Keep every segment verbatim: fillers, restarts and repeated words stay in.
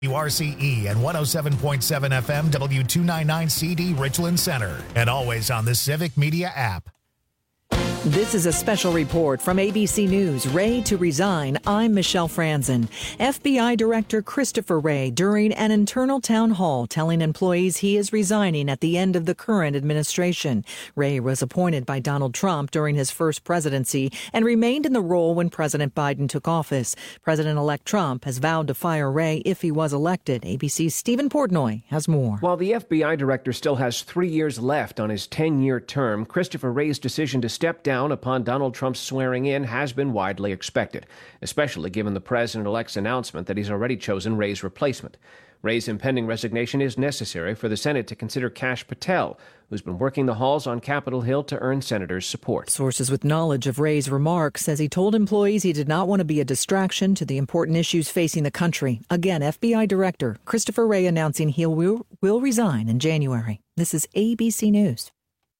W R C E and one oh seven point seven F M W two ninety-nine C D Richland Center, and always on the Civic Media app. This is a special report from A B C News. Wray to resign. I'm Michelle Franzen. F B I Director Christopher Wray during an internal town hall telling employees he is resigning at the end of the current administration. Wray was appointed by Donald Trump during his first presidency and remained in the role when President Biden took office. President-elect Trump has vowed to fire Wray if he was elected. A B C's Stephen Portnoy has more. While the F B I director still has three years left on his ten-year term, Christopher Wray's decision to step down upon Donald Trump's swearing in has been widely expected, especially given the president-elect's announcement that he's already chosen Wray's replacement. Wray's impending resignation is necessary for the Senate to consider Kash Patel, who's been working the halls on Capitol Hill to earn senators' support. Sources with knowledge of Wray's remarks says he told employees he did not want to be a distraction to the important issues facing the country. Again, F B I Director Christopher Wray announcing he will, will resign in January. This is A B C News.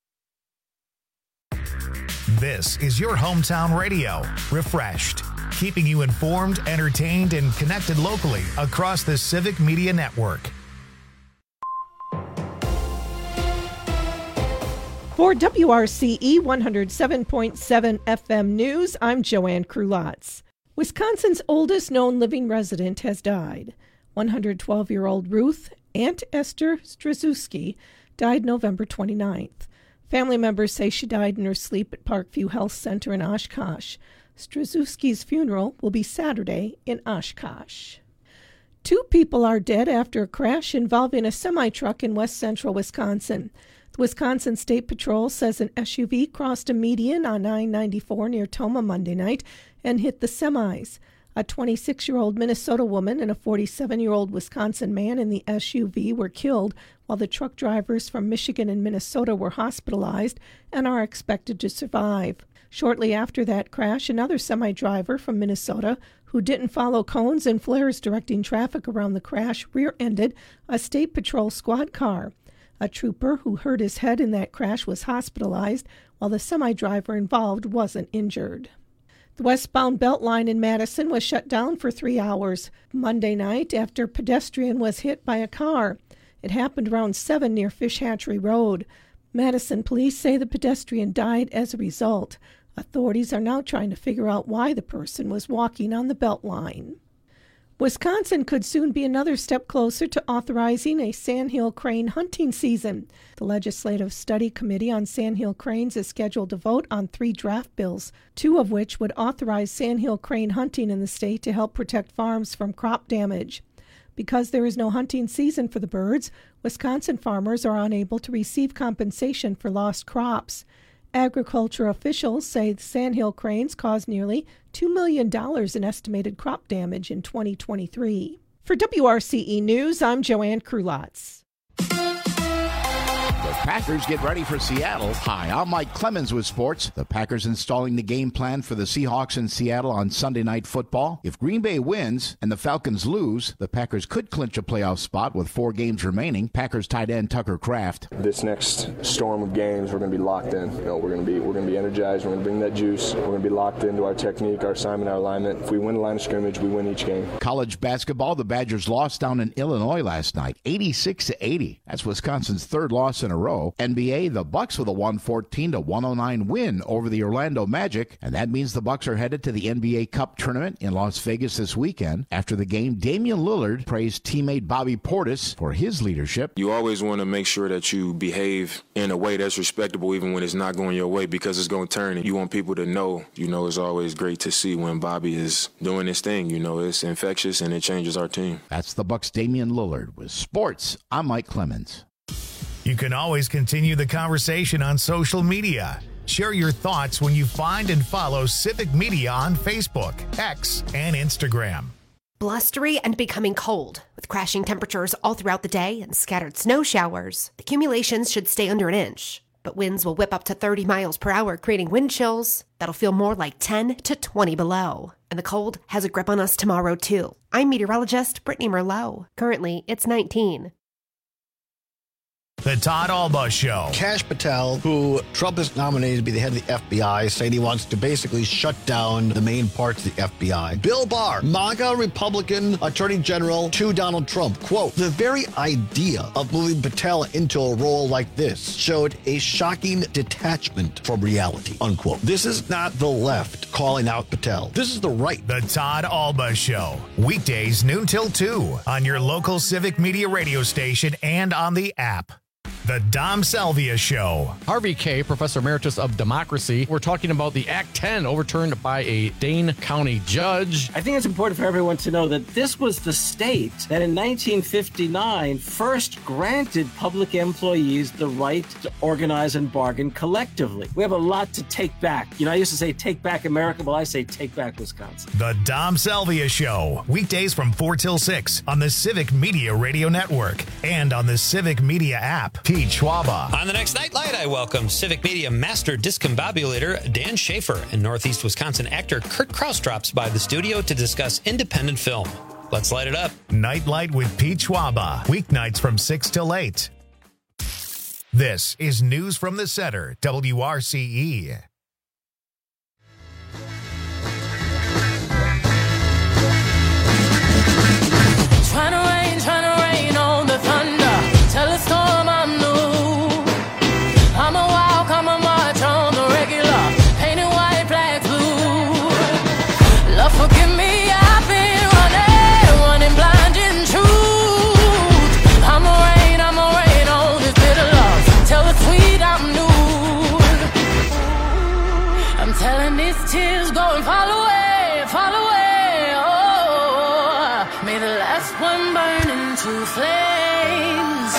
This is your hometown radio, Refreshed, keeping you informed, entertained, and connected locally across the Civic Media Network. For W R C E one oh seven point seven F M News, I'm Joanne Krulotz. Wisconsin's oldest known living resident has died. one hundred twelve-year-old Ruth Aunt Esther Straszewski died November twenty-ninth. Family members say she died in her sleep at Parkview Health Center in Oshkosh. Straszewski's funeral will be Saturday in Oshkosh. Two people are dead after a crash involving a semi-truck in west central Wisconsin. The Wisconsin State Patrol says an S U V crossed a median on I ninety-four near Tomah Monday night and hit the semis. A twenty-six-year-old Minnesota woman and a forty-seven-year-old Wisconsin man in the S U V were killed, while the truck drivers from Michigan and Minnesota were hospitalized and are expected to survive. Shortly after that crash, another semi-driver from Minnesota who didn't follow cones and flares directing traffic around the crash rear-ended a State Patrol squad car. A trooper who hurt his head in that crash was hospitalized, while the semi-driver involved wasn't injured. The westbound Beltline in Madison was shut down for three hours Monday night after a pedestrian was hit by a car. It happened around seven near Fish Hatchery Road. Madison police say the pedestrian died as a result. Authorities are now trying to figure out why the person was walking on the Beltline. Wisconsin could soon be another step closer to authorizing a sandhill crane hunting season. The Legislative Study Committee on Sandhill Cranes is scheduled to vote on three draft bills, two of which would authorize sandhill crane hunting in the state to help protect farms from crop damage. Because there is no hunting season for the birds, Wisconsin farmers are unable to receive compensation for lost crops. Agriculture officials say the sandhill cranes caused nearly two million dollars in estimated crop damage in twenty twenty-three. For W R C E News, I'm Joanne Krulotz. The Packers get ready for Seattle. Hi, I'm Mike Clemens with sports. The Packers installing the game plan for the Seahawks in Seattle on Sunday Night Football. If Green Bay wins and the Falcons lose, the Packers could clinch a playoff spot with four games remaining. Packers tight end Tucker Kraft. This next storm of games, we're going to be locked in. You know, we're going to be we're going to be energized. We're going to bring that juice. We're going to be locked into our technique, our assignment, our alignment. If we win the line of scrimmage, we win each game. College basketball, the Badgers lost down in Illinois last night, eighty-six to eighty. That's Wisconsin's third loss in a row. N B A, the Bucks with a one fourteen to one oh nine win over the Orlando Magic, and that means the Bucks are headed to the N B A Cup tournament in Las Vegas this weekend. After the game, Damian Lillard praised teammate Bobby Portis for his leadership. You always want to make sure that you behave in a way that's respectable even when it's not going your way, because it's going to turn it. You want people to know, you know, it's always great to see when Bobby is doing his thing. You know, it's infectious and it changes our team. That's the Bucks' Damian Lillard. With sports, I'm Mike Clemens. You can always continue the conversation on social media. Share your thoughts when you find and follow Civic Media on Facebook, X, and Instagram. Blustery and becoming cold. With crashing temperatures all throughout the day and scattered snow showers, accumulations should stay under an inch. But winds will whip up to thirty miles per hour, creating wind chills that'll feel more like ten to twenty below. And the cold has a grip on us tomorrow, too. I'm meteorologist Brittany Merlot. Currently, it's nineteen. The Todd Alba Show. Kash Patel, who Trump has nominated to be the head of the F B I, saying he wants to basically shut down the main parts of the F B I. Bill Barr, MAGA Republican Attorney General to Donald Trump. Quote, the very idea of moving Patel into a role like this showed a shocking detachment from reality, unquote. This is not the left calling out Patel. This is the right. The Todd Alba Show. Weekdays noon till two on your local Civic Media radio station and on the app. The Dom Salvia Show. Harvey Kaye, Professor Emeritus of Democracy. We're talking about the Act ten overturned by a Dane County judge. I think it's important for everyone to know that this was the state that in nineteen fifty-nine first granted public employees the right to organize and bargain collectively. We have a lot to take back. You know, I used to say take back America. Well, I say take back Wisconsin. The Dom Salvia Show. Weekdays from four till six on the Civic Media Radio Network and on the Civic Media app. Pete Schwaba. On the next Nightlight, I welcome Civic Media Master Discombobulator Dan Schaefer, and Northeast Wisconsin actor Kurt Krause drops by the studio to discuss independent film. Let's light it up. Nightlight with Pete Schwaba. Weeknights from six till eight. This is News from the Center, W R C E. Trying to rain, trying to rain on the thunder. Tell a storm I'm new. I'm a walk, I'm a march on the regular. Painted white, black, blue. Love, forgive me, I've been running, running blind in truth. I'm a rain, I'm a rain on this bitter love. Tell the sweet I'm new. I'm telling these tears go and fall away, fall away. Oh, may the last one burn into flames.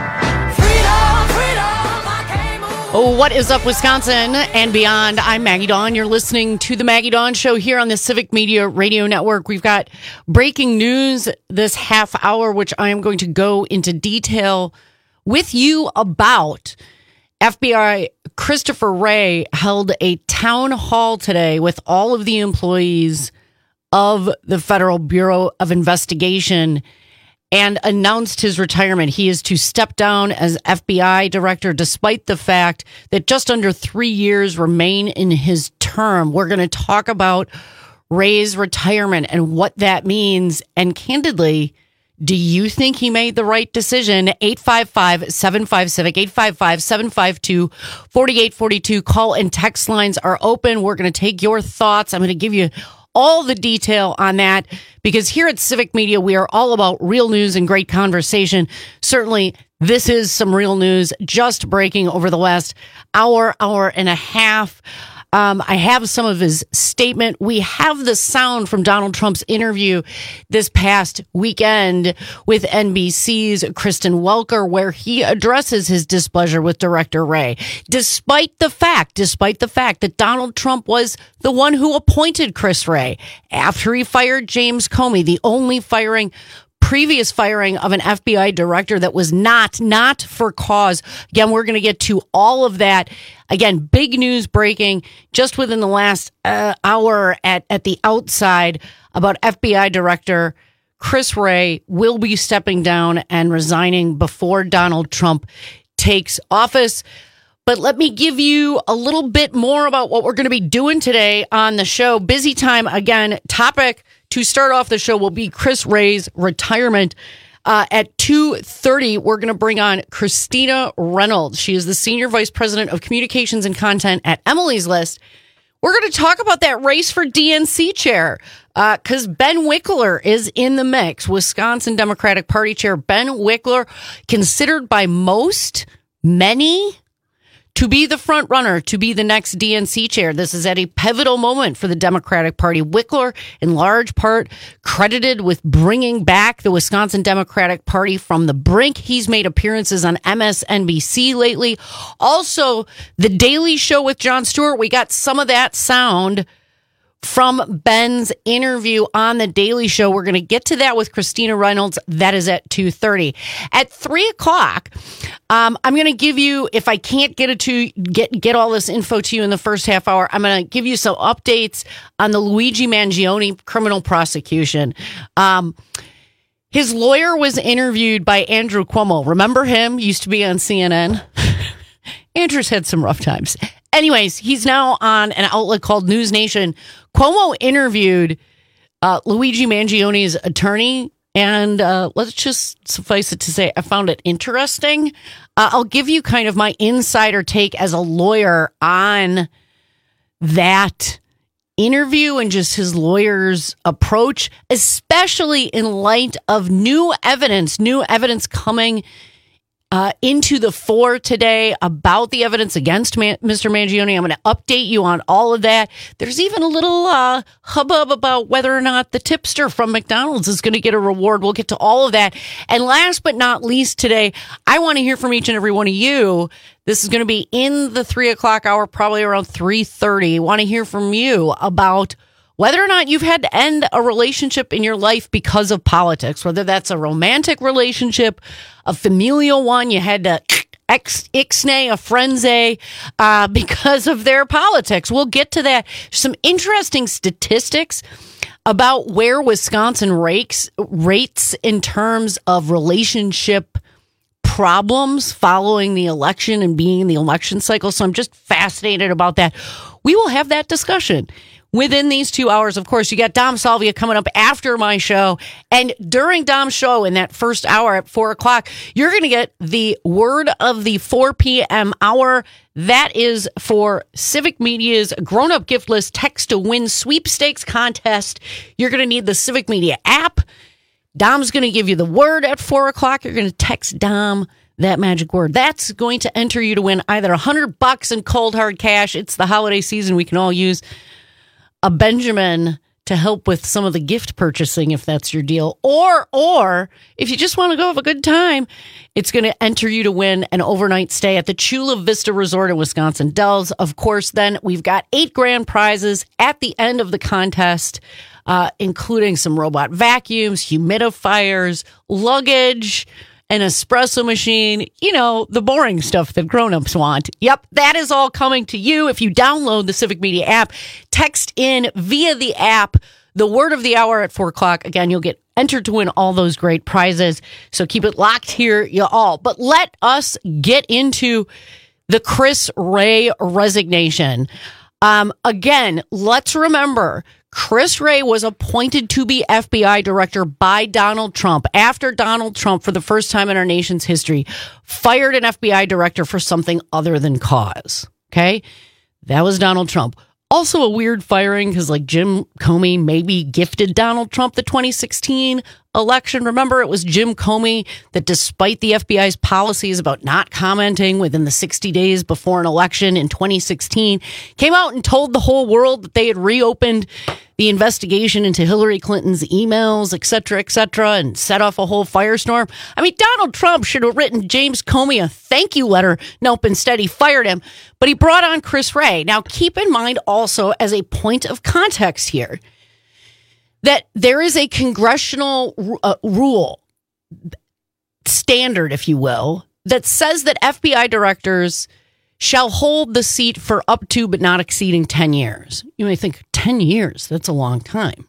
Freedom, freedom, I can't move. Oh, what is up, Wisconsin and beyond? I'm Maggie Dawn. You're listening to the Maggie Dawn Show here on the Civic Media Radio Network. We've got breaking news this half hour, which I am going to go into detail with you about. F B I Christopher Wray held a town hall today with all of the employees of the Federal Bureau of Investigation and announced his retirement. He is to step down as F B I director despite the fact that just under three years remain in his term. We're going to talk about Wray's retirement and what that means. And candidly, do you think he made the right decision? eight five five, seven five, CIVIC, eight five five, seven five two, four eight four two. Call and text lines are open. We're going to take your thoughts. I'm going to give you all the detail on that because here at Civic Media, we are all about real news and great conversation. Certainly, this is some real news just breaking over the last hour, hour and a half. Um, I have some of his statement. We have the sound from Donald Trump's interview this past weekend with N B C's Kristen Welker, where he addresses his displeasure with Director Wray, despite the fact, despite the fact that Donald Trump was the one who appointed Chris Wray after he fired James Comey, the only firing previous firing of an F B I director that was not, not for cause. Again, we're going to get to all of that. Again, big news breaking just within the last uh, hour at, at the outside about F B I director Chris Wray will be stepping down and resigning before Donald Trump takes office. But let me give you a little bit more about what we're going to be doing today on the show. Busy time again. Topic to start off the show will be Chris Wray's retirement. Uh, at two thirty, we're going to bring on Christina Reynolds. She is the Senior Vice President of Communications and Content at Emily's List. We're going to talk about that race for D N C chair because uh, Ben Wickler is in the mix. Wisconsin Democratic Party Chair Ben Wickler, considered by most, many, to be the front runner, to be the next D N C chair. This is at a pivotal moment for the Democratic Party. Wickler, in large part, credited with bringing back the Wisconsin Democratic Party from the brink. He's made appearances on M S N B C lately. Also, The Daily Show with Jon Stewart. We got some of that sound from Ben's interview on The Daily Show. We're going to get to that with Christina Reynolds. That is at two thirty. At three o'clock, um, I'm going to give you, if I can't get it to get, get all this info to you in the first half hour, I'm going to give you some updates on the Luigi Mangione criminal prosecution. Um, His lawyer was interviewed by Andrew Cuomo. Remember him? Used to be on C N N. Andrew's had some rough times. Anyways, he's now on an outlet called News Nation. Cuomo interviewed uh, Luigi Mangioni's attorney, and uh, let's just suffice it to say, I found it interesting. Uh, I'll give you kind of my insider take as a lawyer on that interview and just his lawyer's approach, especially in light of new evidence, new evidence coming Uh, into the fore today about the evidence against Man- Mister Mangione. I'm going to update you on all of that. There's even a little uh, hubbub about whether or not the tipster from McDonald's is going to get a reward. We'll get to all of that. And last but not least today, I want to hear from each and every one of you. This is going to be in the three o'clock hour, probably around three thirty. I want to hear from you about whether or not you've had to end a relationship in your life because of politics, whether that's a romantic relationship, a familial one, you had to ixnay a frenzy uh, because of their politics. We'll get to that. Some interesting statistics about where Wisconsin rates, rates in terms of relationship problems following the election and being in the election cycle. So I'm just fascinated about that. We will have that discussion within these two hours. Of course, you got Dom Salvia coming up after my show. And during Dom's show in that first hour at four o'clock, you're going to get the word of the four p.m. hour. That is for Civic Media's grown-up gift list text to win sweepstakes contest. You're going to need the Civic Media app. Dom's going to give you the word at four o'clock. You're going to text Dom that magic word. That's going to enter you to win either one hundred bucks in cold hard cash. It's the holiday season. We can all use a Benjamin to help with some of the gift purchasing if that's your deal. Or, or if you just want to go have a good time, it's going to enter you to win an overnight stay at the Chula Vista Resort in Wisconsin Dells. Of course, then we've got eight grand prizes at the end of the contest, uh, including some robot vacuums, humidifiers, luggage, an espresso machine, you know, the boring stuff that grown-ups want. Yep, that is all coming to you if you download the Civic Media app. Text in via the app the word of the hour at four o'clock. Again, you'll get entered to win all those great prizes. So keep it locked here, you all. But let us get into the Chris Wray resignation. Um, again, let's remember, Chris Wray was appointed to be F B I director by Donald Trump after Donald Trump, for the first time in our nation's history, fired an F B I director for something other than cause. Okay? That was Donald Trump. Also a weird firing because, like, Jim Comey maybe gifted Donald Trump the twenty sixteen election. Remember, it was Jim Comey that, despite the F B I's policies about not commenting within the sixty days before an election in twenty sixteen, came out and told the whole world that they had reopened the investigation into Hillary Clinton's emails, et cetera, et cetera, and set off a whole firestorm. I mean, Donald Trump should have written James Comey a thank you letter. Nope, instead he fired him. But he brought on Chris Wray. Now, keep in mind also, as a point of context here, that there is a congressional uh, rule, standard, if you will, that says that F B I directors shall hold the seat for up to but not exceeding ten years. You may think, ten years, that's a long time.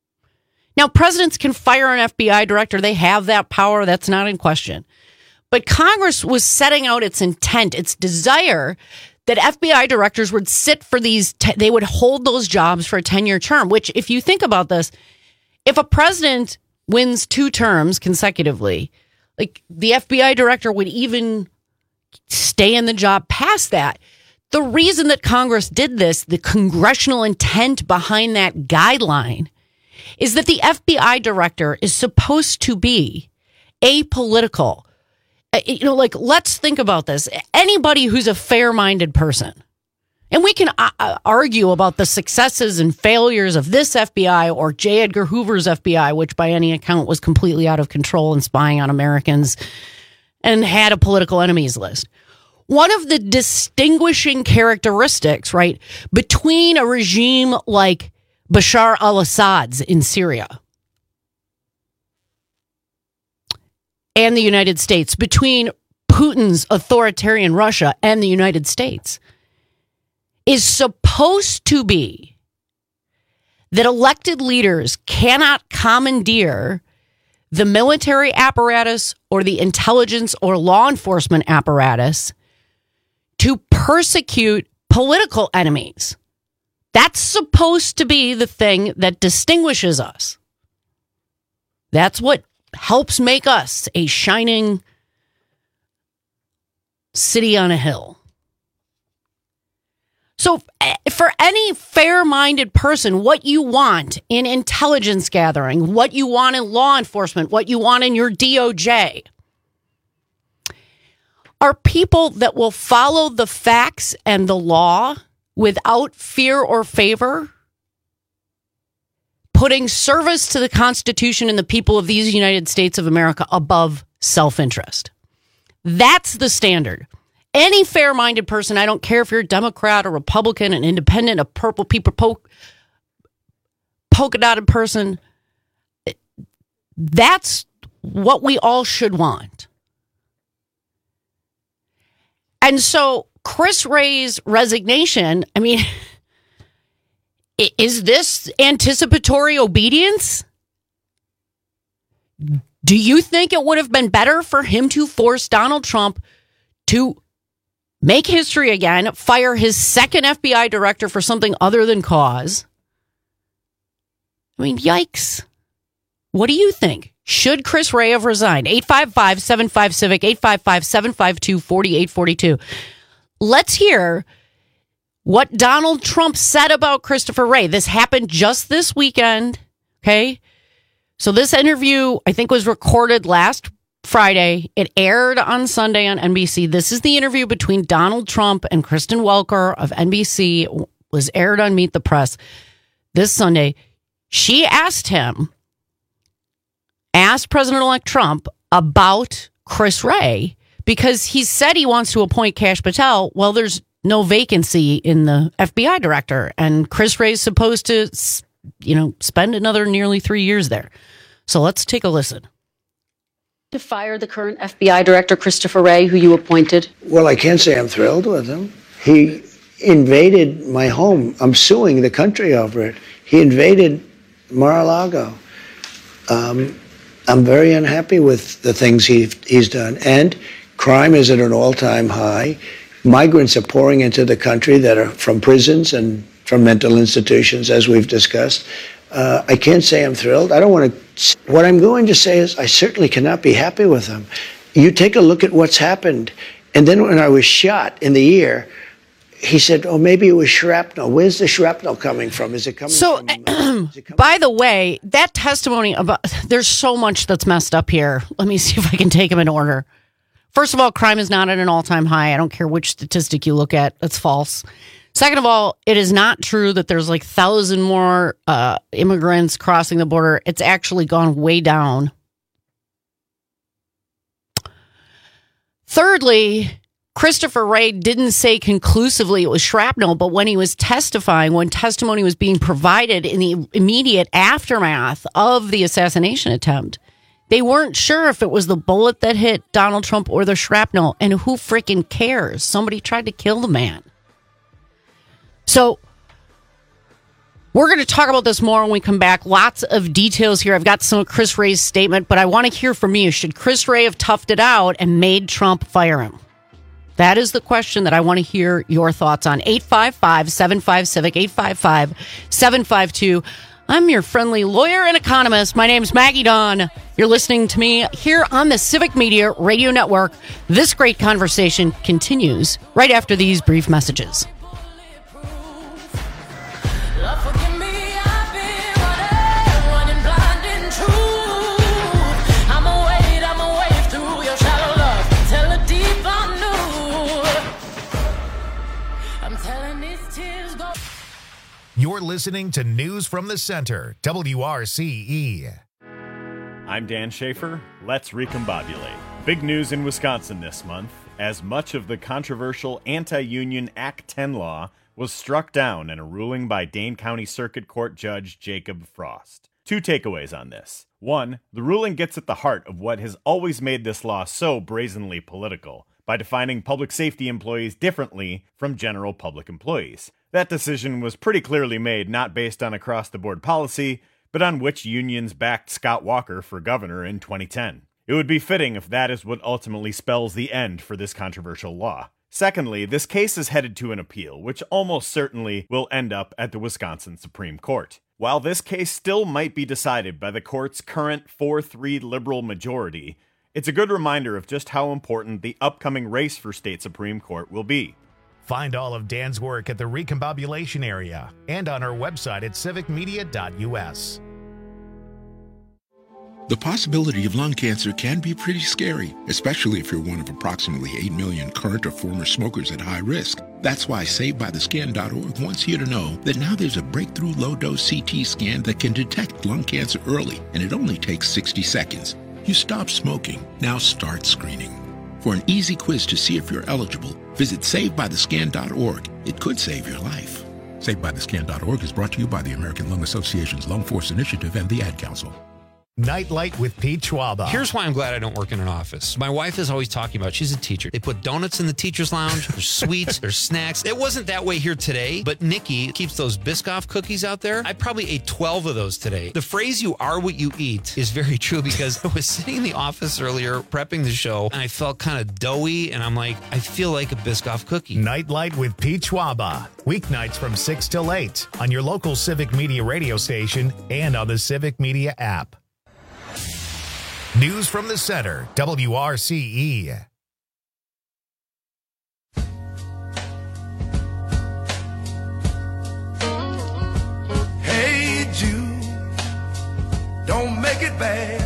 Now, presidents can fire an F B I director. They have that power. That's not in question. But Congress was setting out its intent, its desire that F B I directors would sit for these, te- they would hold those jobs for a ten-year term, which, if you think about this, if a president wins two terms consecutively, like, the F B I director would even stay in the job past that. The reason that Congress did this, the congressional intent behind that guideline, is that the F B I director is supposed to be apolitical. You know, like, let's think about this. Anybody who's a fair-minded person, and we can uh, argue about the successes and failures of this F B I or J. Edgar Hoover's F B I, which by any account was completely out of control and spying on Americans and had a political enemies list. One of the distinguishing characteristics, right, between a regime like Bashar al-Assad's in Syria and the United States, between Putin's authoritarian Russia and the United States, is supposed to be that elected leaders cannot commandeer the military apparatus or the intelligence or law enforcement apparatus to persecute political enemies. That's supposed to be the thing that distinguishes us. That's what helps make us a shining city on a hill. So for any fair-minded person, what you want in intelligence gathering, what you want in law enforcement, what you want in your D O J are people that will follow the facts and the law without fear or favor, putting service to the Constitution and the people of these United States of America above self-interest. That's the standard. Any fair-minded person, I don't care if you're a Democrat or Republican, an independent, a purple people po- polka-dotted person, that's what we all should want. And so Chris Wray's resignation, I mean, is this anticipatory obedience? Do you think it would have been better for him to force Donald Trump to make history again, fire his second F B I director for something other than cause? I mean, yikes. What do you think? Should Chris Wray have resigned? eight five five, seven five, CIVIC, eight five five, seven five two, four eight four two. Let's hear what Donald Trump said about Christopher Wray. This happened just this weekend, okay? So this interview, I think, was recorded last Friday. It aired on Sunday on N B C. This is the interview between Donald Trump and Kristen Welker of N B C. It was aired on Meet the Press this Sunday. She asked him, asked President-elect Trump about Chris Wray because he said he wants to appoint Kash Patel. Well, there's no vacancy in the F B I director, and Chris Wray is supposed to, you know, spend another nearly three years there. So let's take a listen. To fire the current F B I director, Christopher Wray, who you appointed? Well, I can't say I'm thrilled with him. He invaded my home. I'm suing the country over it. He invaded Mar-a-Lago. Um, I'm very unhappy with the things he, he's done. And crime is at an all-time high. Migrants are pouring into the country that are from prisons and from mental institutions, as we've discussed. Uh, I can't say I'm thrilled. I don't want to. What I'm going to say is I certainly cannot be happy with him. You take a look at what's happened. And then when I was shot in the ear, he said, oh, maybe it was shrapnel. Where's the shrapnel coming from? Is it coming so, from... So, by the way, that testimony about... There's so much that's messed up here. Let me see if I can take them in order. First of all, crime is not at an all-time high. I don't care which statistic you look at. It's false. Second of all, it is not true that there's like thousand more uh, immigrants crossing the border. It's actually gone way down. Thirdly, Christopher Wray didn't say conclusively it was shrapnel, but when he was testifying, when testimony was being provided in the immediate aftermath of the assassination attempt, they weren't sure if it was the bullet that hit Donald Trump or the shrapnel. And who freaking cares? Somebody tried to kill the man. So we're going to talk about this more when we come back. Lots of details here. I've got some of Chris Wray's statement, but I want to hear from you. Should Chris Wray have toughed it out and made Trump fire him? That is the question that I want to hear your thoughts on. eight five five, seven five, CIVIC, eight five five, seven five two. I'm your friendly lawyer and economist. My name's Maggie Dawn. You're listening to me here on the Civic Media Radio Network. This great conversation continues right after these brief messages. You're listening to News from the Center, W R C E. I'm Dan Schaefer. Let's recombobulate. Big news in Wisconsin this month, as much of the controversial anti-union Act ten law was struck down in a ruling by Dane County Circuit Court Judge Jacob Frost. Two takeaways on this. One, the ruling gets at the heart of what has always made this law so brazenly political, by defining public safety employees differently from general public employees. That decision was pretty clearly made not based on across-the-board policy, but on which unions backed Scott Walker for governor in twenty ten. It would be fitting if that is what ultimately spells the end for this controversial law. Secondly, this case is headed to an appeal, which almost certainly will end up at the Wisconsin Supreme Court. While this case still might be decided by the court's current four three liberal majority, it's a good reminder of just how important the upcoming race for state Supreme Court will be. Find all of Dan's work at the Recombobulation area and on our website at civic media dot u s. The possibility of lung cancer can be pretty scary, especially if you're one of approximately eight million current or former smokers at high risk. That's why Save By The Scan dot org wants you to know that now there's a breakthrough low-dose C T scan that can detect lung cancer early, and it only takes sixty seconds. You stop smoking, now start screening. For an easy quiz to see if you're eligible, visit Save By The Scan dot org. It could save your life. Save By The Scan dot org is brought to you by the American Lung Association's Lung Force Initiative and the Ad Council. Nightlight with Pete Schwaba. Here's why I'm glad I don't work in an office. My wife is always talking about, she's a teacher. They put donuts in the teacher's lounge. There's sweets, there's snacks. It wasn't that way here today, but Nikki keeps those Biscoff cookies out there. I probably ate twelve of those today. The phrase "you are what you eat" is very true, because I was sitting in the office earlier prepping the show and I felt kind of doughy, and I'm like, I feel like a Biscoff cookie. Nightlight with Pete Schwaba. Weeknights from six till eight on your local Civic Media radio station and on the Civic Media app. News from the Center, W R C E. Hey Jude, don't make it bad.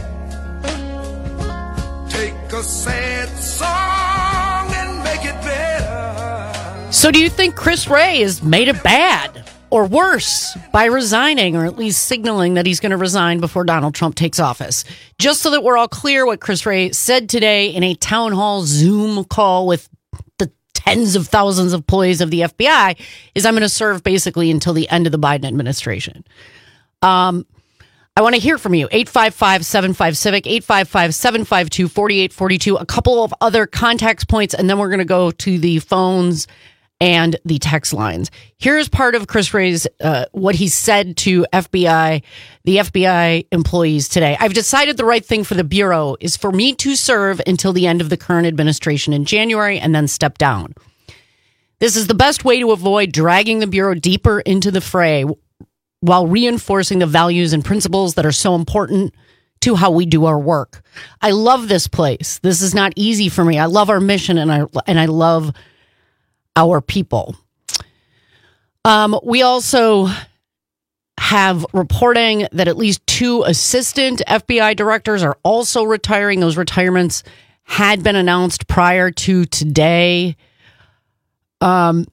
Take a sad song and make it better. So do you think Chris Wray has made it bad or worse by resigning, or at least signaling that he's going to resign before Donald Trump takes office? Just so that we're all clear, what Chris Wray said today in a town hall Zoom call with the tens of thousands of employees of the F B I is, I'm going to serve basically until the end of the Biden administration. Um, I want to hear from you. eight five five, seven five, CIVIC, eight five five, seven five two, four eight four two. A couple of other contact points, and then we're going to go to the phones and the text lines. Here's part of Chris Wray's, uh, what he said to F B I, the F B I employees today. I've decided the right thing for the Bureau is for me to serve until the end of the current administration in January and then step down. This is the best way to avoid dragging the Bureau deeper into the fray while reinforcing the values and principles that are so important to how we do our work. I love this place. This is not easy for me. I love our mission, and I and I love our people. Um, we also have reporting that at least two assistant F B I directors are also retiring. Those retirements had been announced prior to today. Um,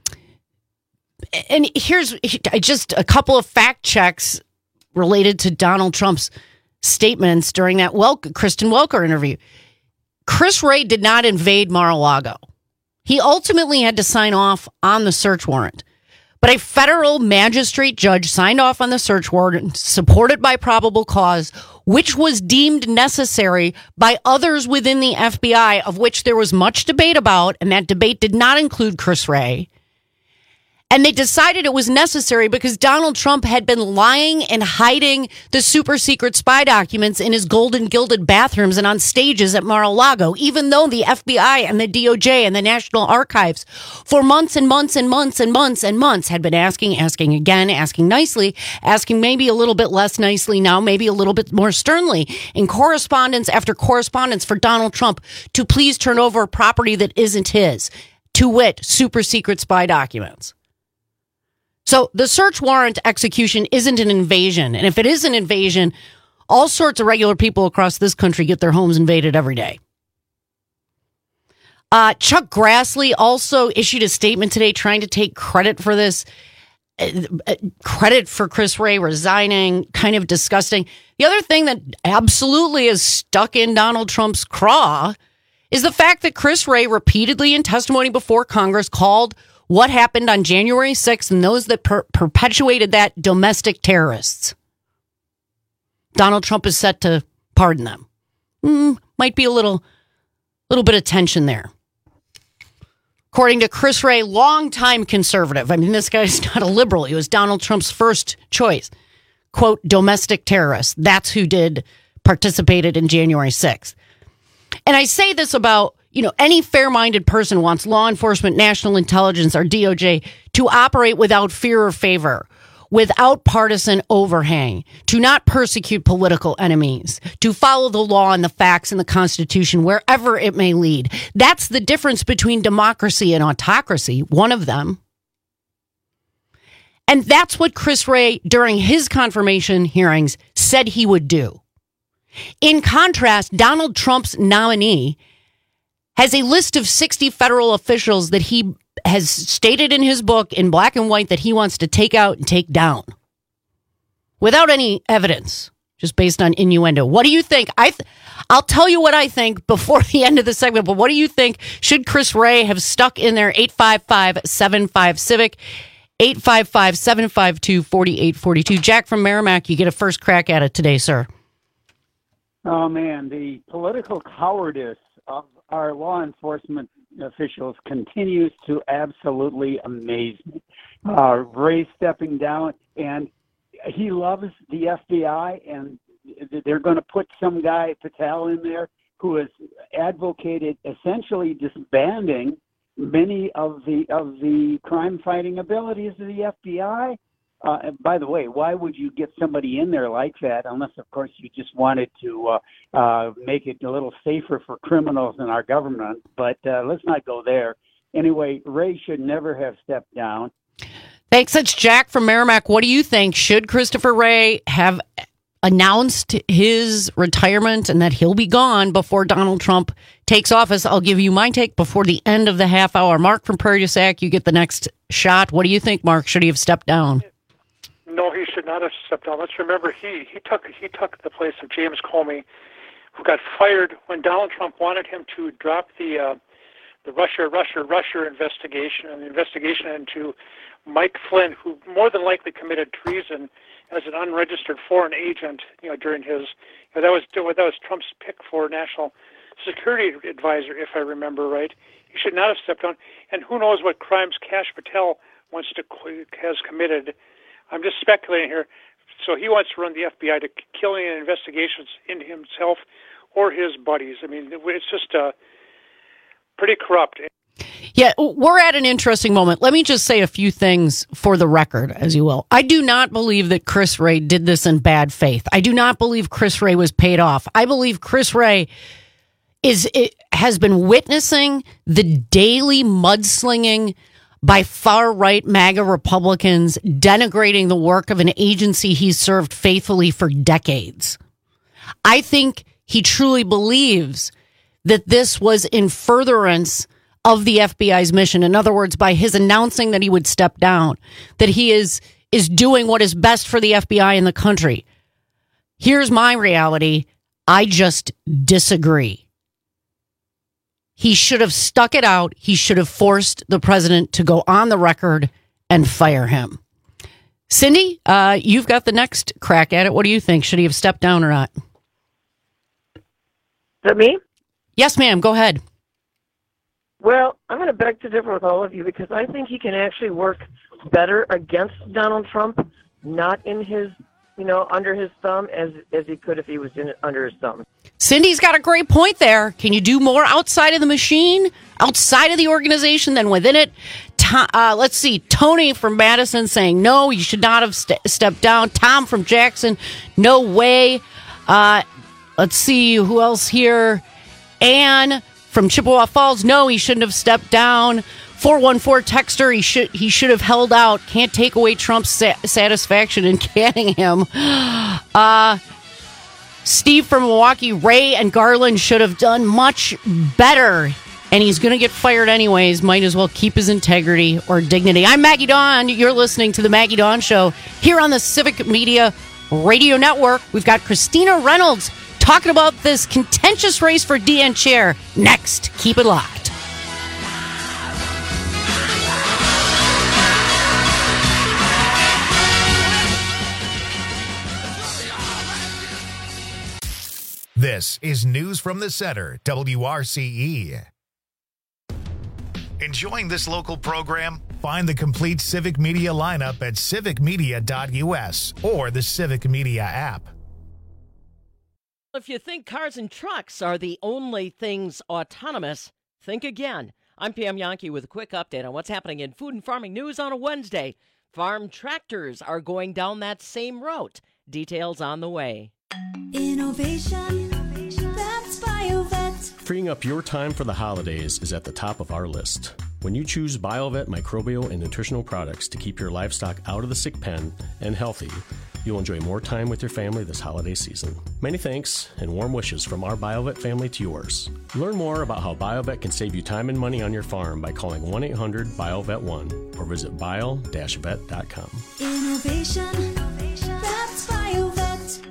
and here's just a couple of fact checks related to Donald Trump's statements during that Wel- Kristen Welker interview. Chris Wray did not invade Mar-a-Lago. He ultimately had to sign off on the search warrant, but a federal magistrate judge signed off on the search warrant supported by probable cause, which was deemed necessary by others within the F B I, of which there was much debate about, and that debate did not include Chris Wray. And they decided it was necessary because Donald Trump had been lying and hiding the super secret spy documents in his golden gilded bathrooms and on stages at Mar-a-Lago, even though the F B I and the D O J and the National Archives for months and months and months and months and months had been asking, asking again, asking nicely, asking maybe a little bit less nicely now, maybe a little bit more sternly, in correspondence after correspondence for Donald Trump to please turn over property that isn't his, to wit, super secret spy documents. So the search warrant execution isn't an invasion. And if it is an invasion, all sorts of regular people across this country get their homes invaded every day. Uh, Chuck Grassley also issued a statement today trying to take credit for this. Uh, credit for Chris Wray resigning, kind of disgusting. The other thing that absolutely is stuck in Donald Trump's craw is the fact that Chris Wray repeatedly in testimony before Congress called what happened on January sixth and those that per- perpetuated that domestic terrorists. Donald Trump is set to pardon them. Mm, might be a little, little bit of tension there. According to Chris Wray, longtime conservative. I mean, this guy's not a liberal. He was Donald Trump's first choice. quote, domestic terrorists. That's who did participated in January sixth. And I say this about, you know, any fair-minded person wants law enforcement, national intelligence, or D O J to operate without fear or favor, without partisan overhang, to not persecute political enemies, to follow the law and the facts and the Constitution wherever it may lead. That's the difference between democracy and autocracy, one of them. And that's what Chris Wray, during his confirmation hearings, said he would do. In contrast, Donald Trump's nominee has a list of sixty federal officials that he has stated in his book in black and white that he wants to take out and take down without any evidence, just based on innuendo. What do you think? I th- I'll tell you what I think before the end of the segment, but what do you think? Should Chris Wray have stuck in there? eight five five, seven five, CIVIC, eight five five, seven five two, four eight four two. Jack from Merrimack, you get a first crack at it today, sir. Oh, man, the political cowardice of our law enforcement officials continues to absolutely amaze me. Uh, Ray stepping down, and he loves the F B I, and they're going to put some guy, Patel, in there who has advocated essentially disbanding many of the of the crime-fighting abilities of the F B I. Uh, and by the way, why would you get somebody in there like that unless, of course, you just wanted to uh, uh, make it a little safer for criminals in our government? But uh, let's not go there. Anyway, Ray should never have stepped down. Thanks. That's Jack from Merrimack. What do you think? Should Christopher Wray have announced his retirement and that he'll be gone before Donald Trump takes office? I'll give you my take before the end of the half hour. Mark from Prairie du Sac, you get the next shot. What do you think, Mark? Should he have stepped down? No, he should not have stepped down. Let's remember he, he took he took the place of James Comey, who got fired when Donald Trump wanted him to drop the uh, the Russia Russia Russia investigation and the investigation into Mike Flynn, who more than likely committed treason as an unregistered foreign agent. You know, during his you know, that was that was Trump's pick for national security advisor, if I remember right. He should not have stepped down. And who knows what crimes Kash Patel wants to has committed. I'm just speculating here. So he wants to run the F B I to killing and investigations into himself or his buddies. I mean, it's just uh, pretty corrupt. Yeah, we're at an interesting moment. Let me just say a few things for the record, as you will. I do not believe that Chris Wray did this in bad faith. I do not believe Chris Wray was paid off. I believe Chris Wray is it has been witnessing the daily mudslinging by far-right MAGA Republicans denigrating the work of an agency he's served faithfully for decades. I think he truly believes that this was in furtherance of the F B I's mission. In other words, by his announcing that he would step down, that he is is doing what is best for the F B I in the country. Here's my reality. I just disagree. He should have stuck it out. He should have forced the president to go on the record and fire him. Cindy, uh, you've got the next crack at it. What do you think? Should he have stepped down or not? Is that me? Yes, ma'am. Go ahead. Well, I'm going to beg to differ with all of you because I think he can actually work better against Donald Trump, not in his, you know, under his thumb as as he could if he was in under his thumb. Cindy's got a great point there. Can you do more outside of the machine, outside of the organization than within it? Uh, let's see. Tony from Madison saying, no, you should not have st- stepped down. Tom from Jackson, no way. Uh, let's see. Who else here? Anne from Chippewa Falls, no, he shouldn't have stepped down. four one four texter, he should he should have held out. Can't take away Trump's sa- satisfaction in canning him. Uh, Steve from Milwaukee, Ray and Garland should have done much better. And he's going to get fired anyways. Might as well keep his integrity or dignity. I'm Maggie Dawn. You're listening to The Maggie Dawn Show here on the Civic Media Radio Network. We've got Christina Reynolds talking about this contentious race for D N chair. Next, keep it locked. This is News from the Center, W R C E. Enjoying this local program? Find the complete Civic Media lineup at civic media dot u s or the Civic Media app. If you think cars and trucks are the only things autonomous, think again. I'm Pam Yankee with a quick update on what's happening in food and farming news on a Wednesday. Farm tractors are going down that same route. Details on the way. Innovation, that's BioVet. Freeing up your time for the holidays is at the top of our list. When you choose BioVet microbial and nutritional products to keep your livestock out of the sick pen and healthy, you'll enjoy more time with your family this holiday season. Many thanks and warm wishes from our BioVet family to yours. Learn more about how BioVet can save you time and money on your farm by calling one eight hundred BioVet one or visit bio dash vet dot com. Innovation, that's BioVet.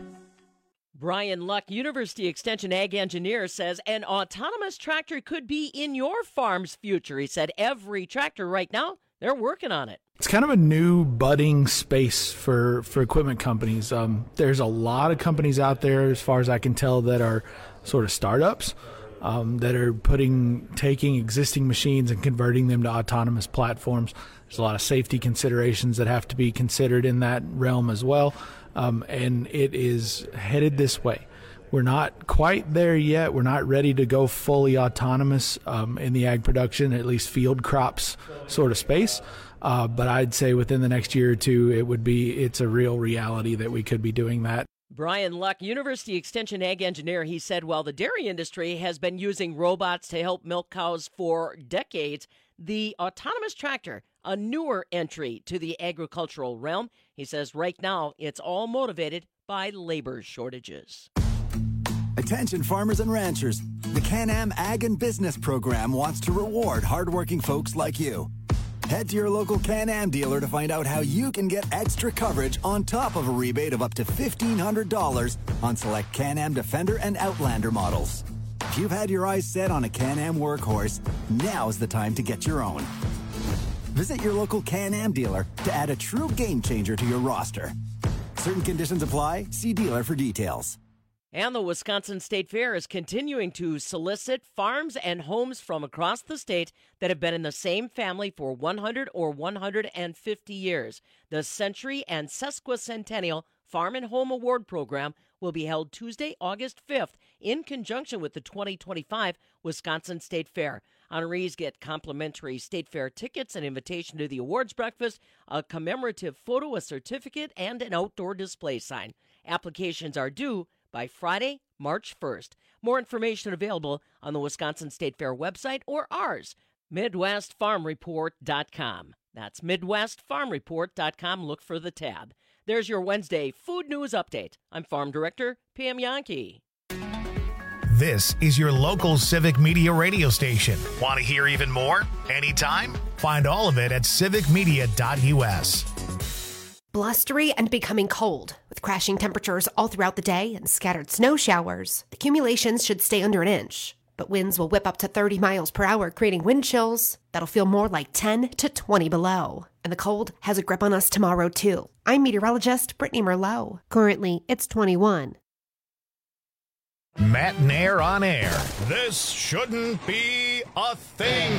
Brian Luck, University Extension Ag Engineer, says an autonomous tractor could be in your farm's future. He said every tractor right now, they're working on it. It's kind of a new budding space for, for equipment companies. Um, there's a lot of companies out there, as far as I can tell, that are sort of startups um, that are putting taking existing machines and converting them to autonomous platforms. There's a lot of safety considerations that have to be considered in that realm as well. Um, and it is headed this way. We're not quite there yet. We're not ready to go fully autonomous um, in the ag production, at least field crops sort of space. Uh, but I'd say within the next year or two, it would be, it's a real reality that we could be doing that. Brian Luck, University Extension Ag Engineer, he said while the dairy industry has been using robots to help milk cows for decades, the autonomous tractor, a newer entry to the agricultural realm, he says right now it's all motivated by labor shortages. Attention farmers and ranchers, the Can-Am Ag and Business Program wants to reward hardworking folks like you. Head to your local Can-Am dealer to find out how you can get extra coverage on top of a rebate of up to fifteen hundred dollars on select Can-Am Defender and Outlander models. If you've had your eyes set on a Can-Am workhorse, now's the time to get your own. Visit your local Can-Am dealer to add a true game changer to your roster. Certain conditions apply. See dealer for details. And the Wisconsin State Fair is continuing to solicit farms and homes from across the state that have been in the same family for one hundred or one hundred fifty years. The Century and Sesquicentennial Farm and Home Award Program will be held Tuesday, August fifth, in conjunction with the twenty twenty-five Wisconsin State Fair. Honorees get complimentary State Fair tickets, an invitation to the awards breakfast, a commemorative photo, a certificate, and an outdoor display sign. Applications are due by Friday, March first. More information available on the Wisconsin State Fair website or ours, midwest farm report dot com. That's midwest farm report dot com. Look for the tab. There's your Wednesday Food News Update. I'm Farm Director Pam Yankee. This is your local Civic Media radio station. Want to hear even more? Anytime? Find all of it at civic media dot u s. Blustery and becoming cold, with crashing temperatures all throughout the day and scattered snow showers. The accumulations should stay under an inch, but winds will whip up to thirty miles per hour, creating wind chills that'll feel more like ten to twenty below. And the cold has a grip on us tomorrow, too. I'm meteorologist Brittany Merlot. Currently, it's twenty-one. Matt Nair on air. This shouldn't be a thing.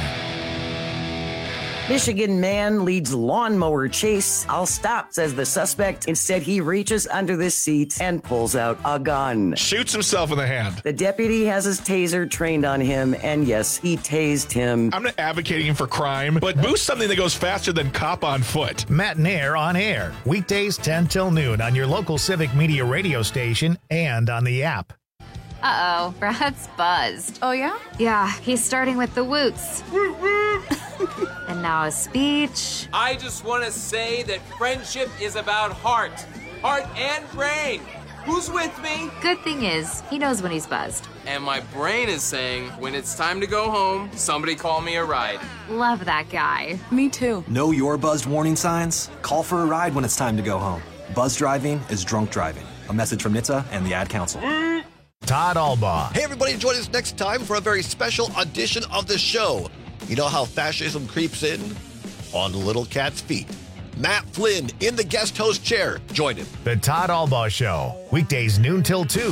Michigan man leads lawnmower chase. I'll stop, says the suspect. Instead, he reaches under the seat and pulls out a gun. Shoots himself in the hand. The deputy has his taser trained on him, and yes, he tased him. I'm not advocating for crime, but boost something that goes faster than cop on foot. Matt Nair on air. Weekdays ten till noon on your local Civic Media radio station and on the app. Uh-oh, Brad's buzzed. Oh, yeah? Yeah, he's starting with the woots. And now a speech. I just want to say that friendship is about heart. Heart and brain. Who's with me? Good thing is, he knows when he's buzzed. And my brain is saying, when it's time to go home, somebody call me a ride. Love that guy. Me too. Know your buzzed warning signs? Call for a ride when it's time to go home. Buzz driving is drunk driving. A message from N H T S A and the Ad Council. Todd Albaugh. Hey, everybody, join us next time for a very special edition of the show. You know how fascism creeps in? On the little cat's feet. Matt Flynn in the guest host chair. Join him. The Todd Albaugh Show. Weekdays noon till two.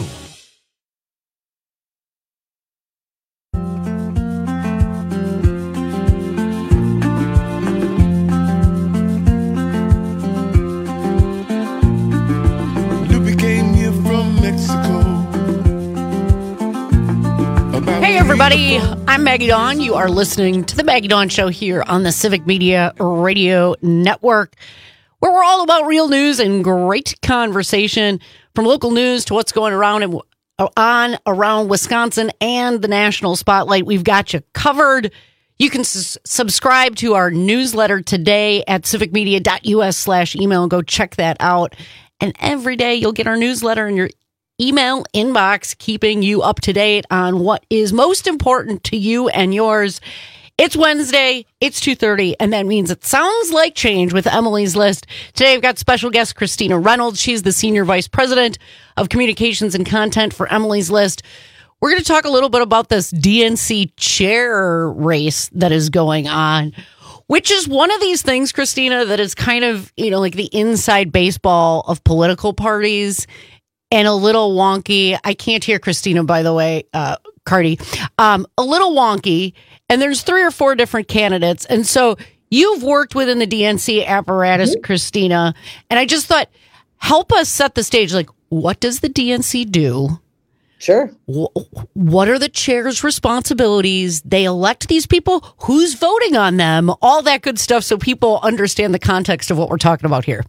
Hey, everybody. I'm Maggie Dawn. You are listening to the Maggie Dawn Show here on the Civic Media Radio Network, where we're all about real news and great conversation, from local news to what's going around and on around Wisconsin and the national spotlight. We've got you covered. You can s- subscribe to our newsletter today at civicmedia.us slash email and go check that out. And every day you'll get our newsletter in your email inbox, keeping you up to date on what is most important to you and yours. It's Wednesday, it's two thirty, and that means it sounds like change with Emily's List. Today we've got special guest Christina Reynolds. She's the Senior Vice President of Communications and Content for Emily's List. We're going to talk a little bit about this D N C chair race that is going on, which is one of these things, Christina, that is kind of, you know, like the inside baseball of political parties. And a little wonky. I can't hear Christina, by the way, uh, Cardi. Um, a little wonky. And there's three or four different candidates. And so you've worked within the D N C apparatus, mm-hmm. Christina. And I just thought, help us set the stage. Like, what does the D N C do? Sure. What are the chair's responsibilities? They elect these people. Who's voting on them? All that good stuff, so people understand the context of what we're talking about here.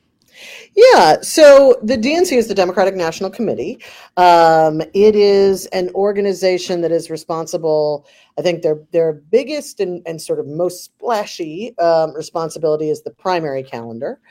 Yeah, so the D N C is the Democratic National Committee. Um, it is an organization that is responsible. I think their their biggest and, and sort of most splashy um, responsibility is the primary calendar,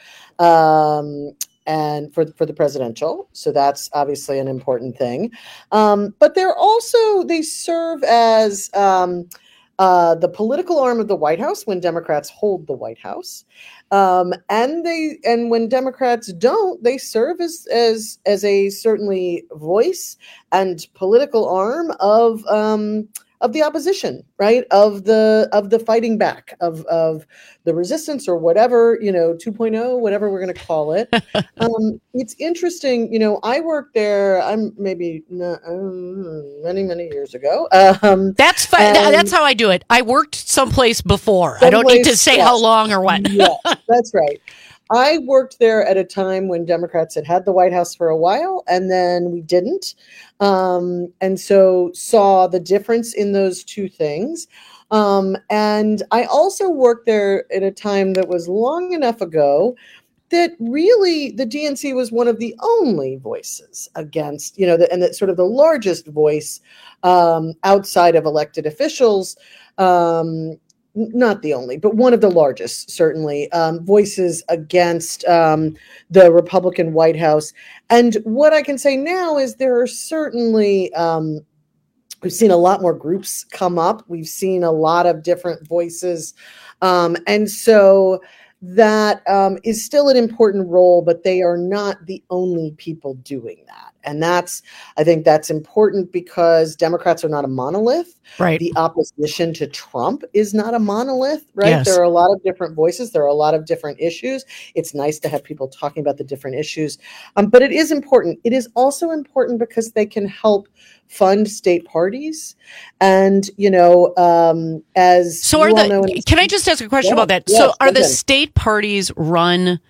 um, and for for the presidential. So that's obviously an important thing. Um, but they're also they serve as um, uh, the political arm of the White House when Democrats hold the White House. Um, and they and when Democrats don't, they serve as as as a certainly voice and political arm of um, of the opposition, right? Of the of the fighting back, of of the resistance, or whatever, you know, two point oh, whatever we're going to call it. um, it's interesting, you know. I worked there. I'm maybe not, um, many many years ago. Um, that's fine. That's how I do it. I worked someplace before. Someplace, I don't need to say yes. how long or what. Yeah, that's right. I worked there at a time when Democrats had had the White House for a while, and then we didn't. Um, and so saw the difference in those two things. Um, and I also worked there at a time that was long enough ago that really the D N C was one of the only voices against, you know, the, and that sort of the largest voice um, outside of elected officials. Um, Not the only, but one of the largest, certainly, um, voices against um, the Republican White House. And what I can say now is there are certainly, um, we've seen a lot more groups come up. We've seen a lot of different voices. Um, and so that um, is still an important role, but they are not the only people doing that. And that's, I think that's important because Democrats are not a monolith. Right. The opposition to Trump is not a monolith, right? Yes. There are a lot of different voices. There are a lot of different issues. It's nice to have people talking about the different issues. Um, but it is important. It is also important because they can help fund state parties. And, you know, um, as so are the, know, can I just ask a question yeah, about that? Yeah, so are the ahead. state parties run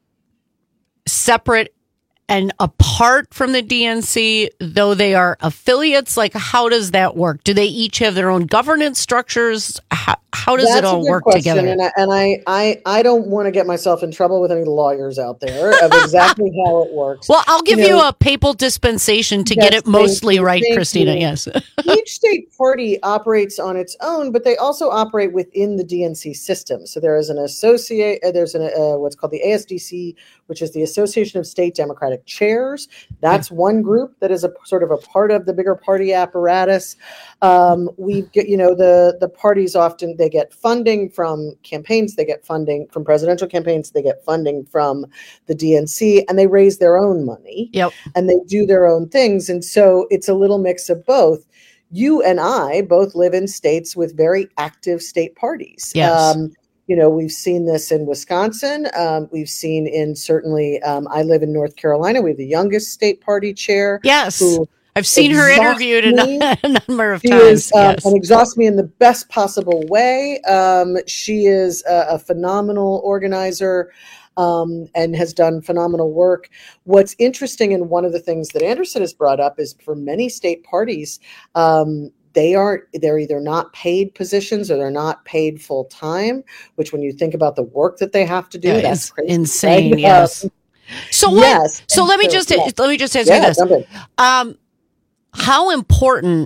separate and apart from the D N C, though they are affiliates? Like, how does that work? Do they each have their own governance structures? How, how does That's it all work question. together? And I, and I, I, I don't want to get myself in trouble with any lawyers out there of exactly how it works. Well, I'll give you, you know, a papal dispensation to yes, get it mostly you, right, Christina. You. Yes. Each state party operates on its own, but they also operate within the D N C system. So there is an associate, uh, there's an, uh, what's called the A S D C, which is the Association of State Democratic Chairs. That's one group that is a sort of a part of the bigger party apparatus. Um, we get, you know, the, the parties often, they get funding from campaigns, they get funding from presidential campaigns, they get funding from the D N C, and they raise their own money. Yep. And they do their own things. And so it's a little mix of both. You and I both live in states with very active state parties. Yes. Um, You know, we've seen this in Wisconsin. Um, we've seen in certainly, um, I live in North Carolina. We have the youngest state party chair. Yes. Who I've seen her interviewed me. a, a number of she times. Is, um, yes. And exhausts me in the best possible way. Um, she is a, a phenomenal organizer um, and has done phenomenal work. What's interesting, and one of the things that Anderson has brought up, is for many state parties, um, they are they're either not paid positions or they're not paid full time. Which, when you think about the work that they have to do, Yeah, that's it's crazy, insane. right? Yes. Um, So what? yes. So And let me so, just yeah. let me just ask Yeah, you this: jump in. um, how important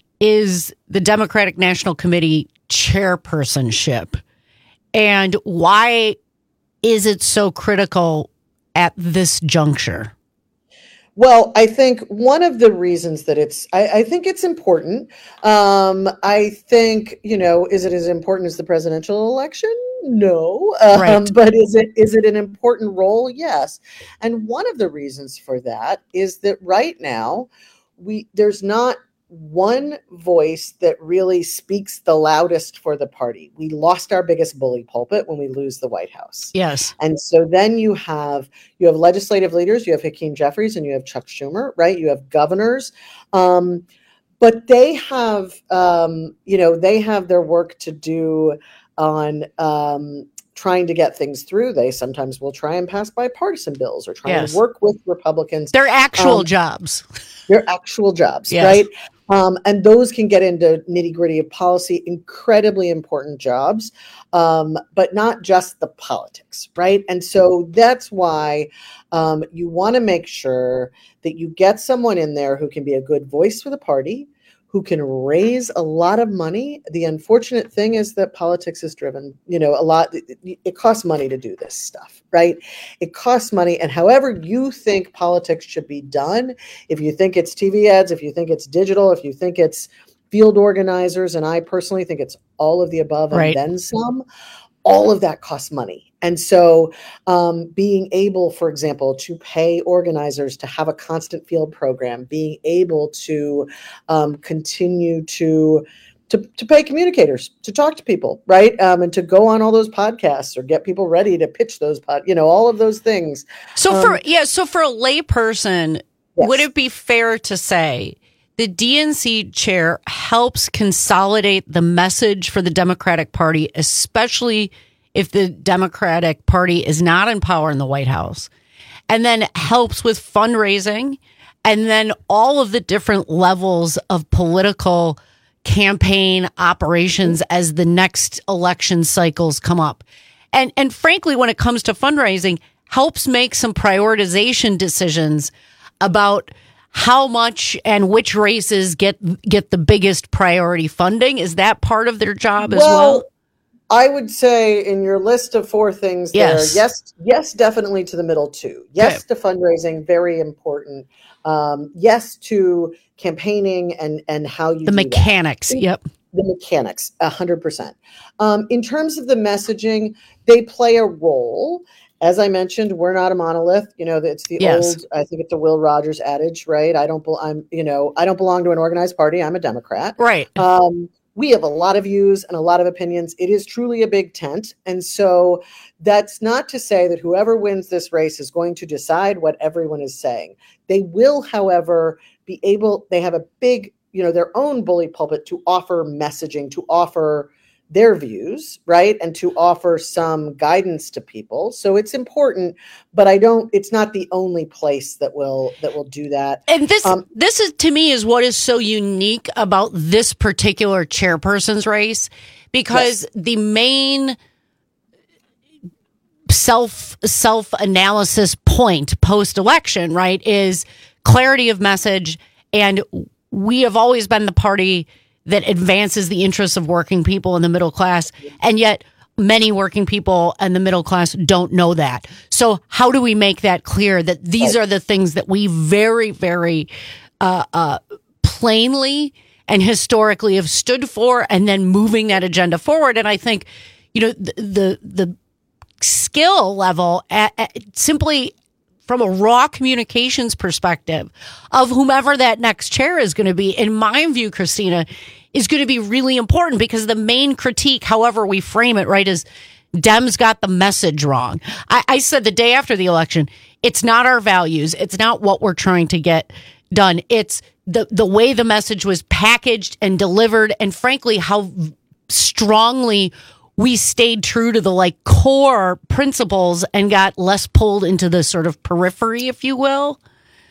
is the Democratic National Committee chairpersonship, and why is it so critical at this juncture? Well, I think one of the reasons that it's, I, I think it's important. Um, I think, you know, is it as important as the presidential election? No. Um, Right. But is it is it an important role? Yes. And one of the reasons for that is that right now, we there's not one voice that really speaks the loudest for the party. We lost our biggest bully pulpit when we lose the White House. Yes. And so then you have you have legislative leaders, you have Hakeem Jeffries and you have Chuck Schumer, right? You have governors. Um, but they have um, you know, they have their work to do on um, trying to get things through. They sometimes will try and pass bipartisan bills or try Yes. and work with Republicans. They're actual Um, jobs. They're actual jobs, Yes. right? Um, and those can get into nitty gritty of policy, incredibly important jobs, um, but not just the politics, right? And so that's why um, you want to make sure that you get someone in there who can be a good voice for the party, who can raise a lot of money. The unfortunate thing is that politics is driven, you know, a lot. It, it costs money to do this stuff, right? It costs money. And however you think politics should be done, if you think it's T V ads, if you think it's digital, if you think it's field organizers, and I personally think it's all of the above and Right. then some, all of that costs money. And so um, being able, for example, to pay organizers to have a constant field program, being able to um, continue to, to to pay communicators to talk to people, right? Um, and to go on all those podcasts or get people ready to pitch those pod, you know, all of those things. So Um, for yeah, so for a layperson, Yes. would it be fair to say the D N C chair helps consolidate the message for the Democratic Party, especially if the Democratic Party is not in power in the White House, and then helps with fundraising, and then all of the different levels of political campaign operations as the next election cycles come up. And and frankly, when it comes to fundraising, helps make some prioritization decisions about how much and which races get get the biggest priority funding. Is that part of their job as well? I would say in your list of four things Yes. there, yes, yes, definitely to the middle two. Yes to fundraising, very important. Um, yes to campaigning and and how you The do that. mechanics. Yep. The mechanics, a hundred percent. Um, in terms of the messaging, they play a role. As I mentioned, we're not a monolith. You know, it's the Yes. old, I think it's the Will Rogers adage, right? I don't, bel- I'm, you know, I don't belong to an organized party. I'm a Democrat. Right. Um, we have a lot of views and a lot of opinions. It is truly a big tent. And so that's not to say that whoever wins this race is going to decide what everyone is saying. They will, however, be able, they have a big, you know, their own bully pulpit to offer messaging, to offer their views, right? And to offer some guidance to people. So it's important, but I don't, it's not the only place that will, that will do that. And this Um, this is to me is what is so unique about this particular chairperson's race, because the main self self analysis point post election, right, is clarity of message, and we have always been the party that advances the interests of working people in the middle class, and yet many working people and the middle class don't know that. So how do we make that clear that these are the things that we very, very uh, uh, plainly and historically have stood for, and then moving that agenda forward? And I think, you know, the the, the skill level at, at simply from a raw communications perspective of whomever that next chair is going to be, in my view, Christina, is going to be really important, because the main critique, however we frame it, right, is Dems got the message wrong. I, I said the day after the election, it's not our values. It's not what we're trying to get done. It's the, the way the message was packaged and delivered, and frankly, how strongly we stayed true to the like core principles and got less pulled into the sort of periphery, if you will.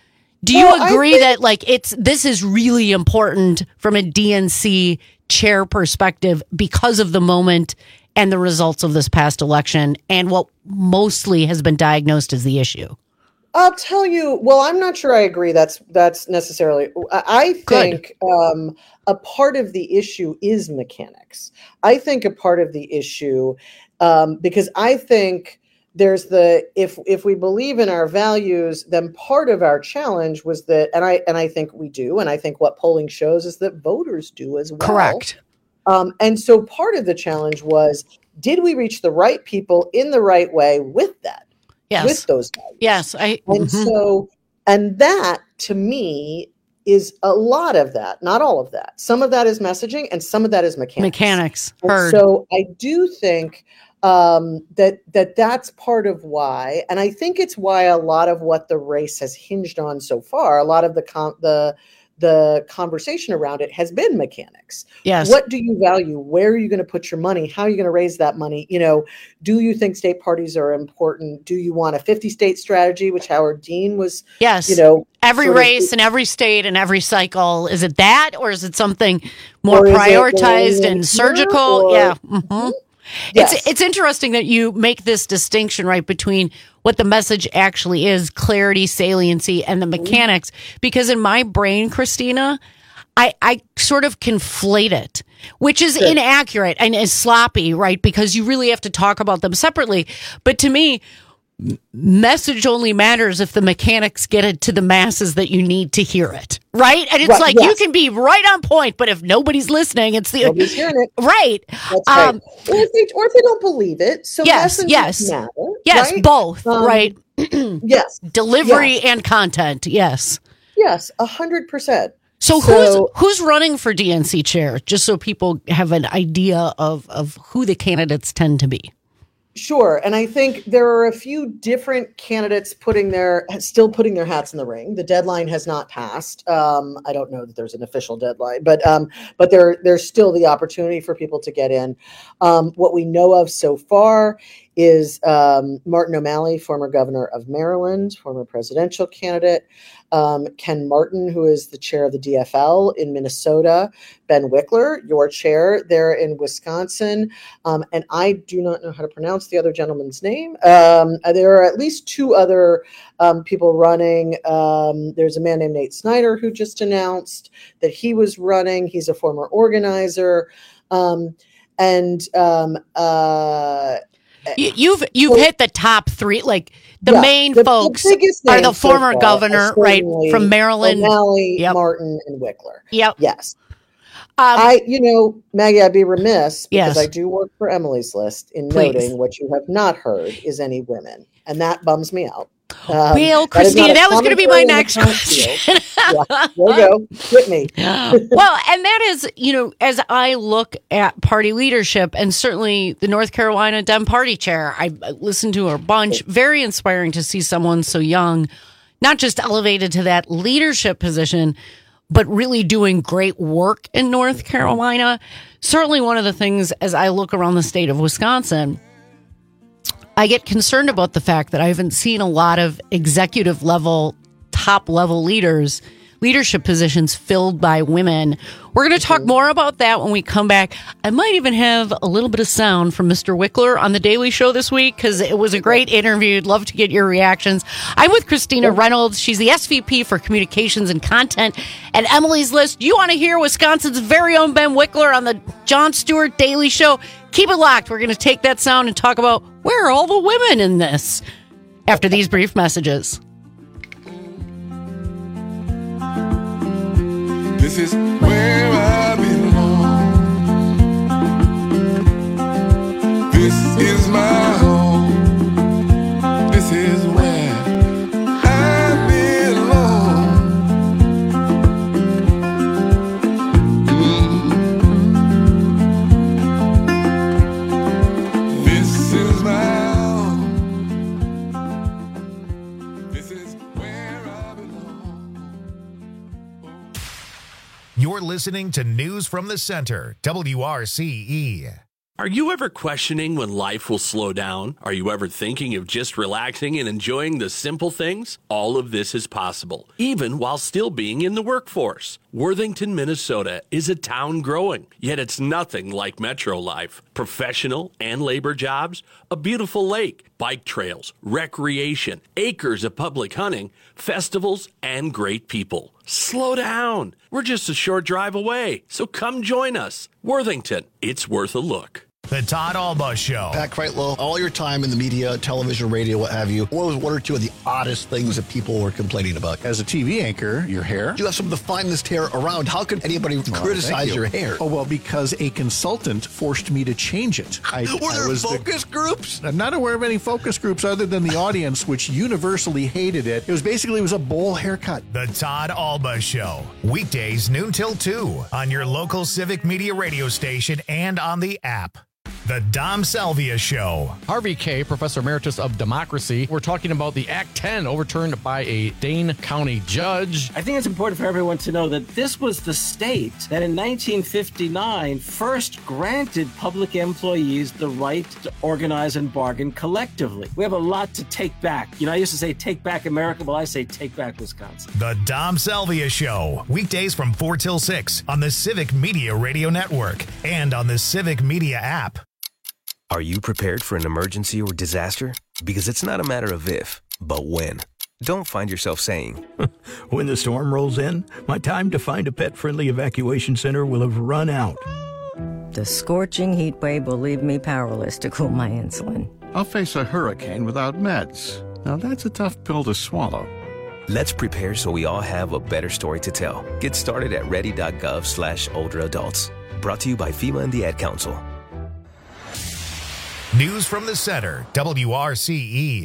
Do you Well, I agree think- that like it's this is really important from a D N C chair perspective because of the moment and the results of this past election and what mostly has been diagnosed as the issue? I'll tell you. Well, I'm not sure I agree. That's that's necessarily. I I think um, a part of the issue is mechanics. I think a part of the issue um, because I think there's the if if we believe in our values, then part of our challenge was that, and I and I think we do, and I think what polling shows is that voters do as well. Correct. Um, and so part of the challenge was, did we reach the right people in the right way with that? Yes. With those values. Yes. I, And mhm. so, and that to me is a lot of that, not all of that. Some of that is messaging and some of that is mechanics. Mechanics. And Heard. so I do think um, that that that's part of why, and I think it's why a lot of what the race has hinged on so far, a lot of the com- the the conversation around it has been mechanics. Yes. What do you value? Where are you going to put your money? How are you going to raise that money? You know, do you think state parties are important? Do you want a fifty state strategy, which Howard Dean was, Yes. you know, every sort of- race and every state and every cycle. Is it that, or is it something more Or is it prioritized going in and here, surgical? or- Yeah. hmm Yes. It's it's interesting that you make this distinction, right, between what the message actually is, clarity, saliency, and the mechanics. Because in my brain, Christina, I, I sort of conflate it, which is Sure. inaccurate and is sloppy, right? Because you really have to talk about them separately. But to me, m- message only matters if the mechanics get it to the masses that you need to hear it, right? And it's Right, like yes. you can be right on point, but if nobody's listening, it's the Nobody's hearing it. right. That's right. Um, or, if they, or if they don't believe it. So Yes, messengers yes. matter, Yes, right? both, Um, right? Yes. Delivery Yes. and content, yes. Yes, a hundred percent. So, So- who's who's running for D N C chair? Just so people have an idea of of who the candidates tend to be. Sure, and I think there are a few different candidates putting their still putting their hats in the ring. The deadline has not passed. Um, I don't know that there's an official deadline, but um, but there there's still the opportunity for people to get in. Um, what we know of so far is um, Martin O'Malley, former governor of Maryland, former presidential candidate. Um, Ken Martin, who is the chair of the D F L in Minnesota, Ben Wickler, your chair there in Wisconsin, um, and I do not know how to pronounce the other gentleman's name. Um, there are at least two other um, people running. Um, there's a man named Nate Snyder who just announced that he was running. He's a former organizer, um, and um, uh, You, you've you've So- hit the top three, like the yeah, main the- the folks biggest are the names so former far governor, are right, certainly from Maryland. O'Malley, Yep. Martin, and Wickler. Yep. Yes. Um, I, you know, Maggie, I'd be remiss because Yes. I do work for Emily's List in Please. noting what you have not heard is any women, and that bums me out. Um, well, that is not Christina, a that was going to be my commentary on next the current question. field. Yeah, there you go. Hit me. Well, and that is, you know, as I look at party leadership and certainly the North Carolina Dem Party chair, I I listened to her a bunch. Very inspiring to see someone so young, not just elevated to that leadership position, but really doing great work in North Carolina. Certainly one of the things as I look around the state of Wisconsin, I get concerned about the fact that I haven't seen a lot of executive level, top level leaders, leadership positions filled by women. We're going to talk more about that when we come back. I might even have a little bit of sound from Mister Wickler on The Daily Show this week because it was a great interview. I'd love to get your reactions. I'm with Christina Reynolds. She's the S V P for Communications and Content at Emily's List. You want to hear Wisconsin's very own Ben Wickler on the Jon Stewart Daily Show? Keep it locked. We're going to take that sound and talk about where are all the women in this after these brief messages. This is where I belong. This is my home. This is where I belong. Mm. This is my home. This is where I belong. You're listening to News from the Center, W R C E. Are you ever questioning when life will slow down? Are you ever thinking of just relaxing and enjoying the simple things? All of this is possible, even while still being in the workforce. Worthington, Minnesota is a town growing, yet it's nothing like metro life. Professional and labor jobs, a beautiful lake, bike trails, recreation, acres of public hunting, festivals, and great people. Slow down. We're just a short drive away, so come join us. Worthington, it's worth a look. The Todd Alba Show. Pat Kreitlow, all your time in the media, television, radio, what have you, what was one or two of the oddest things that people were complaining about? As a T V anchor, your hair. You have some of the finest hair around. How can anybody well, criticize you. your hair? Oh, well, because a consultant forced me to change it. I, were there I was focus the, groups? I'm not aware of any focus groups other than the audience, which universally hated it. It was basically, it was a bowl haircut. The Todd Alba Show. Weekdays noon till two on your local Civic Media radio station and on the app. The Dom Salvia Show. Harvey Kaye, Professor Emeritus of Democracy. We're talking about the Act ten overturned by a Dane County judge. I think it's important for everyone to know that this was the state that in nineteen fifty-nine first granted public employees the right to organize and bargain collectively. We have a lot to take back. You know, I used to say take back America. Well, I say take back Wisconsin. The Dom Salvia Show. Weekdays from four till six on the Civic Media Radio Network and on the Civic Media app. Are you prepared for an emergency or disaster? Because it's not a matter of if, but when. Don't find yourself saying, when the storm rolls in, my time to find a pet-friendly evacuation center will have run out. The scorching heat wave will leave me powerless to cool my insulin. I'll face a hurricane without meds. Now that's a tough pill to swallow. Let's prepare so we all have a better story to tell. Get started at ready.gov slash older adults. Brought to you by FEMA and the Ad Council. News from the Center, W R C E.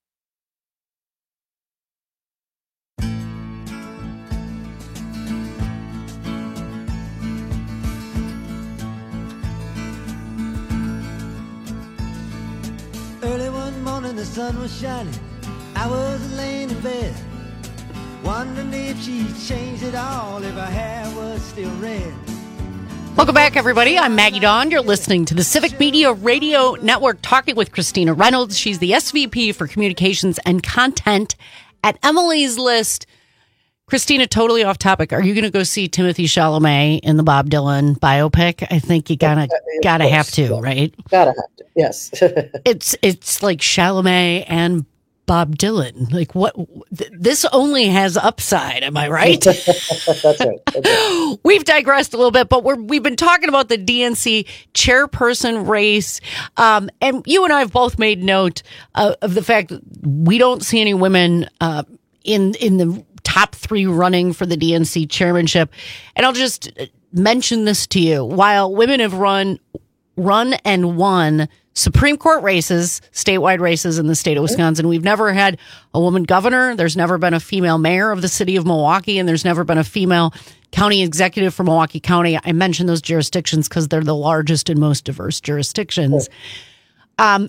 Early one morning the sun was shining. I was laying in bed, wondering if she changed it all, if her hair was still red. Welcome back, everybody. I'm Maggie Dawn. You're listening to the Civic Media Radio Network, talking with Christina Reynolds. She's the S V P for Communications and Content at Emily's List. Christina, totally off topic. Are you going to go see Timothy Chalamet in the Bob Dylan biopic? I think you gotta gotta have to, right? Gotta have to. Yes. it's it's like Chalamet and Bob Dylan. Like what? Th- this only has upside. Am I right? That's right. That's right. We've digressed a little bit, but we're we've been talking about the D N C chairperson race, um, and you and I have both made note uh, of the fact that we don't see any women uh, in in the top three running for the D N C chairmanship. And I'll just mention this to you: while women have run run and won Supreme Court races, statewide races in the state of Wisconsin, we've never had a woman governor. There's never been a female mayor of the city of Milwaukee, and there's never been a female county executive for Milwaukee County. I mention those jurisdictions because they're the largest and most diverse jurisdictions. Um,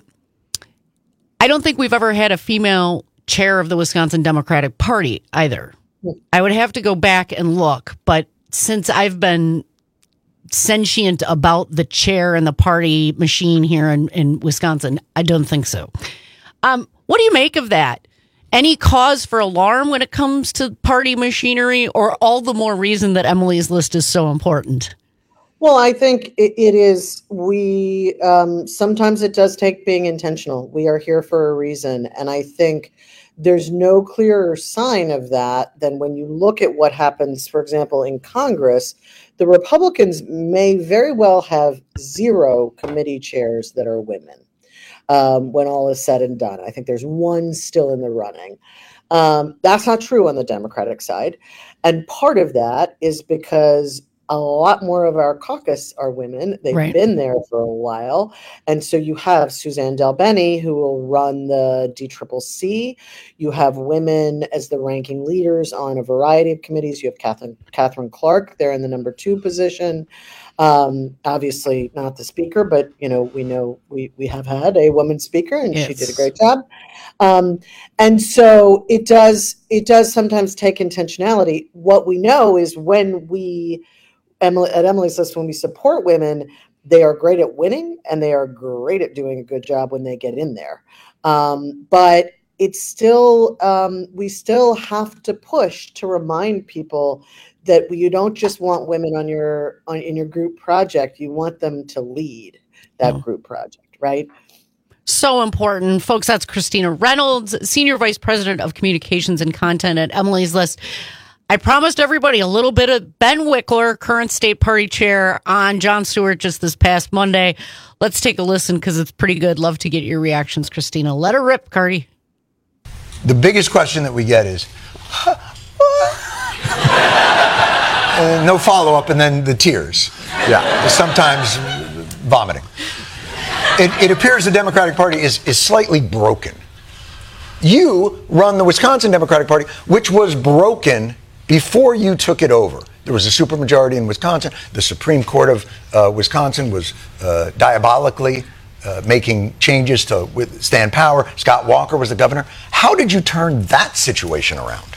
I don't think we've ever had a female chair of the Wisconsin Democratic Party either. I would have to go back and look, but since I've been sentient about the chair and the party machine here in, in Wisconsin, I don't think so. Um, what do you make of that? Any cause for alarm when it comes to party machinery, or all the more reason that Emily's List is so important? Well, I think it, it is. We um, sometimes it does take being intentional. We are here for a reason. And I think there's no clearer sign of that than when you look at what happens, for example, in Congress. The Republicans may very well have zero committee chairs that are women um, when all is said and done. I think there's one still in the running. Um, that's not true on the Democratic side. And part of that is because a lot more of our caucus are women. They've right. been there for a while. And so you have Suzanne DelBene, who will run the D C C C. You have women as the ranking leaders on a variety of committees. You have Catherine, Catherine Clark there in the number two position. Um, obviously not the speaker, but, you know, we know we, we have had a woman speaker, and yes. she did a great job. Um, and so it does, it does sometimes take intentionality. What we know is when we, Emily, at Emily's List, when we support women, they are great at winning, and they are great at doing a good job when they get in there. Um, but it's still, um, we still have to push to remind people that you don't just want women on your on in your group project. You want them to lead that oh. group project, right? So important. Folks, that's Christina Reynolds, Senior Vice President of Communications and Content at Emily's List. I promised everybody a little bit of Ben Wickler, current state party chair, on Jon Stewart just this past Monday. Let's take a listen because it's pretty good. Love to get your reactions, Christina. Let her rip, Cardi. The biggest question that we get is, uh, no follow-up, and then the tears. Yeah, sometimes vomiting. It, it appears the Democratic Party is, is slightly broken. You run the Wisconsin Democratic Party, which was broken before you took it over. There was a supermajority in Wisconsin. The Supreme Court of uh, Wisconsin was uh, diabolically uh, making changes to withstand power. Scott Walker was the governor. How did you turn that situation around?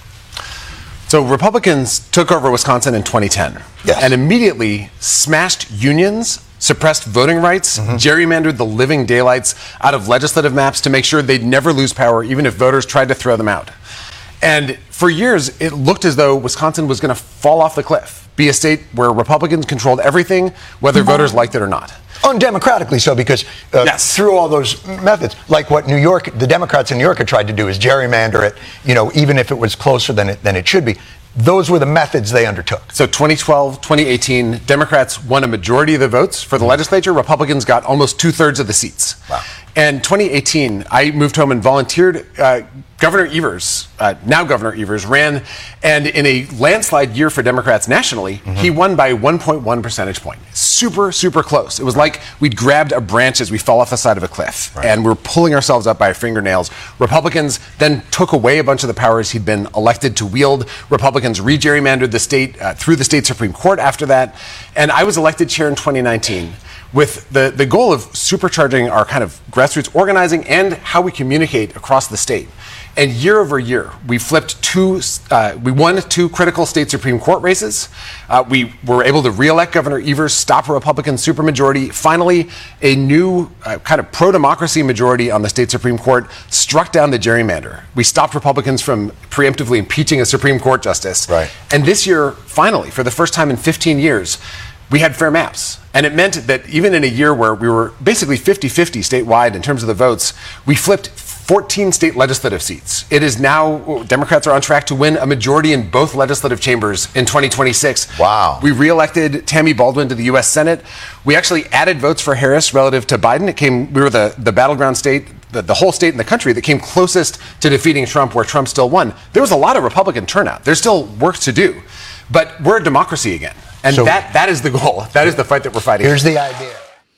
So Republicans took over Wisconsin in twenty ten yes. and immediately smashed unions, suppressed voting rights, mm-hmm. gerrymandered the living daylights out of legislative maps to make sure they'd never lose power, even if voters tried to throw them out. And for years, it looked as though Wisconsin was going to fall off the cliff, be a state where Republicans controlled everything, whether mm-hmm. voters liked it or not. Undemocratically so, because uh, yes. through all those methods, like what New York, the Democrats in New York had tried to do is gerrymander it, you know, even if it was closer than it, than it should be. Those were the methods they undertook. So twenty twelve, twenty eighteen, Democrats won a majority of the votes for the mm-hmm. legislature. Republicans got almost two-thirds of the seats. Wow. And twenty eighteen, I moved home and volunteered. Uh, Governor Evers, uh, now Governor Evers, ran, and in a landslide year for Democrats nationally, mm-hmm. he won by one point one percentage point. Super, super close. It was like we'd grabbed a branch as we fell off the side of a cliff, right. and we're pulling ourselves up by our fingernails. Republicans then took away a bunch of the powers he'd been elected to wield. Republicans re-gerrymandered the state uh, through the state Supreme Court after that, and I was elected chair in twenty nineteen. With the, the goal of supercharging our kind of grassroots organizing and how we communicate across the state. And year over year, we flipped two, uh, we won two critical state Supreme Court races. Uh, we were able to reelect Governor Evers, stop a Republican supermajority. Finally, a new uh, kind of pro-democracy majority on the state Supreme Court struck down the gerrymander. We stopped Republicans from preemptively impeaching a Supreme Court justice. Right. And this year, finally, for the first time in fifteen years, we had fair maps. And it meant that even in a year where we were basically fifty-fifty statewide in terms of the votes, we flipped fourteen state legislative seats. It is now, Democrats are on track to win a majority in both legislative chambers in twenty twenty-six. Wow. We reelected Tammy Baldwin to the U S Senate. We actually added votes for Harris relative to Biden. It came, we were the, the battleground state, the, the whole state in the country that came closest to defeating Trump, where Trump still won. There was a lot of Republican turnout. There's still work to do. But we're a democracy again. And so, that that is the goal. That is the fight that we're fighting. Here's the idea.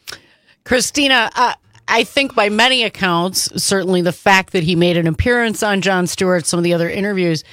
Christina, uh, I think by many accounts, certainly the fact that he made an appearance on Jon Stewart, some of the other interviews,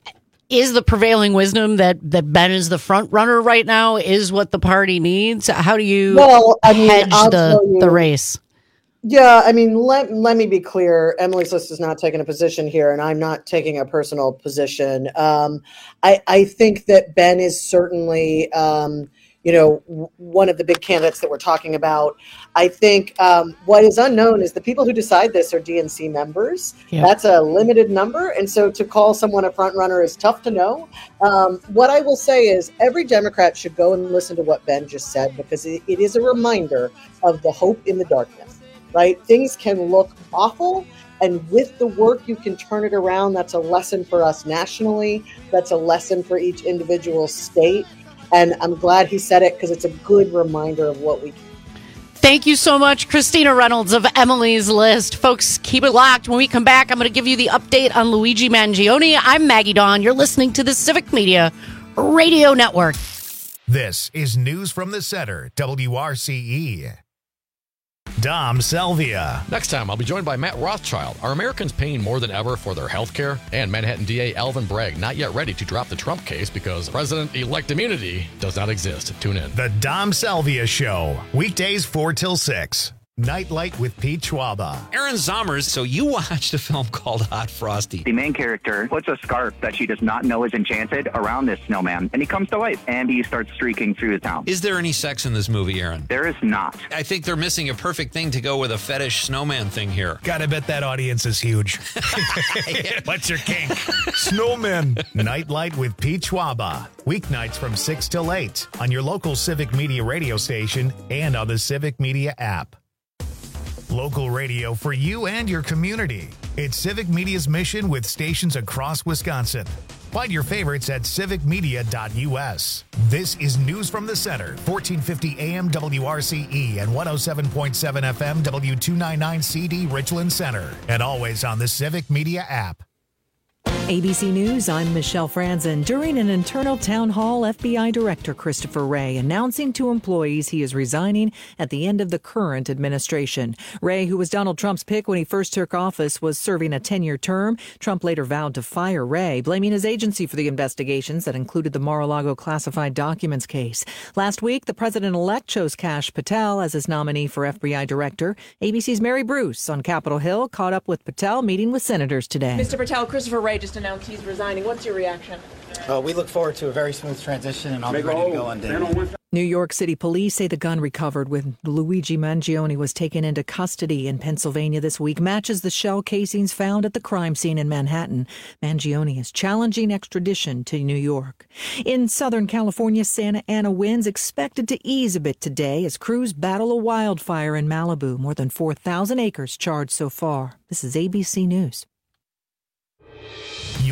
is the prevailing wisdom that, that Ben is the front runner right now, is what the party needs? How do you well, I mean, hedge I'll the, you, the race? Yeah, I mean, let, let me be clear. Emily's List is not taking a position here, and I'm not taking a personal position. Um, I, I think that Ben is certainly, um, you know, w- one of the big candidates that we're talking about. I think um, what is unknown is the people who decide this are D N C members. Yeah. That's a limited number, and so to call someone a front runner is tough to know. Um, what I will say is every Democrat should go and listen to what Ben just said, because it, it is a reminder of the hope in the darkness. Right? Things can look awful, and with the work, you can turn it around. That's a lesson for us nationally. That's a lesson for each individual state. And I'm glad he said it, because it's a good reminder of what we can. Thank you so much, Christina Reynolds of Emily's List. Folks, keep it locked. When we come back, I'm going to give you the update on Luigi Mangione. I'm Maggie Dawn. You're listening to the Civic Media Radio Network. This is News from the Center, W R C E. Dom Salvia. Next time, I'll be joined by Matt Rothschild. Are Americans paying more than ever for their health care? And Manhattan D A Alvin Bragg not yet ready to drop the Trump case because president-elect immunity does not exist. Tune in. The Dom Salvia Show. Weekdays four till six. Nightlight with Pete Schwaba. Aaron Zommers, so you watched a film called Hot Frosty. The main character puts a scarf that she does not know is enchanted around this snowman, and he comes to life, and he starts streaking through the town. Is there any sex in this movie, Aaron? There is not. I think they're missing a perfect thing to go with a fetish snowman thing here. Gotta bet that audience is huge. What's your kink? Snowmen. Nightlight with Pete Schwaba. Weeknights from six till eight on your local Civic Media radio station and on the Civic Media app. Local radio for you and your community. It's Civic Media's mission with stations across Wisconsin. Find your favorites at civic media dot u s. This is News from the Center, fourteen fifty A M W R C E and one oh seven point seven F M W two ninety-nine C D Richland Center. And always on the Civic Media app. A B C News, I'm Michelle Franzen. During an internal town hall, F B I Director Christopher Wray announcing to employees he is resigning at the end of the current administration. Wray, who was Donald Trump's pick when he first took office, was serving a ten-year term. Trump later vowed to fire Wray, blaming his agency for the investigations that included the Mar-a-Lago classified documents case. Last week, the president-elect chose Kash Patel as his nominee for F B I Director. A B C's Mary Bruce on Capitol Hill caught up with Patel, meeting with senators today. Mister Patel, Christopher Wray just announced he's resigning. What's your reaction? Uh, we look forward to a very smooth transition, and I'll be ready to go on day one. New York City police say the gun recovered when Luigi Mangione was taken into custody in Pennsylvania this week matches the shell casings found at the crime scene in Manhattan. Mangione is challenging extradition to New York. In Southern California, Santa Ana winds expected to ease a bit today as crews battle a wildfire in Malibu. More than four thousand acres charged so far. This is A B C News.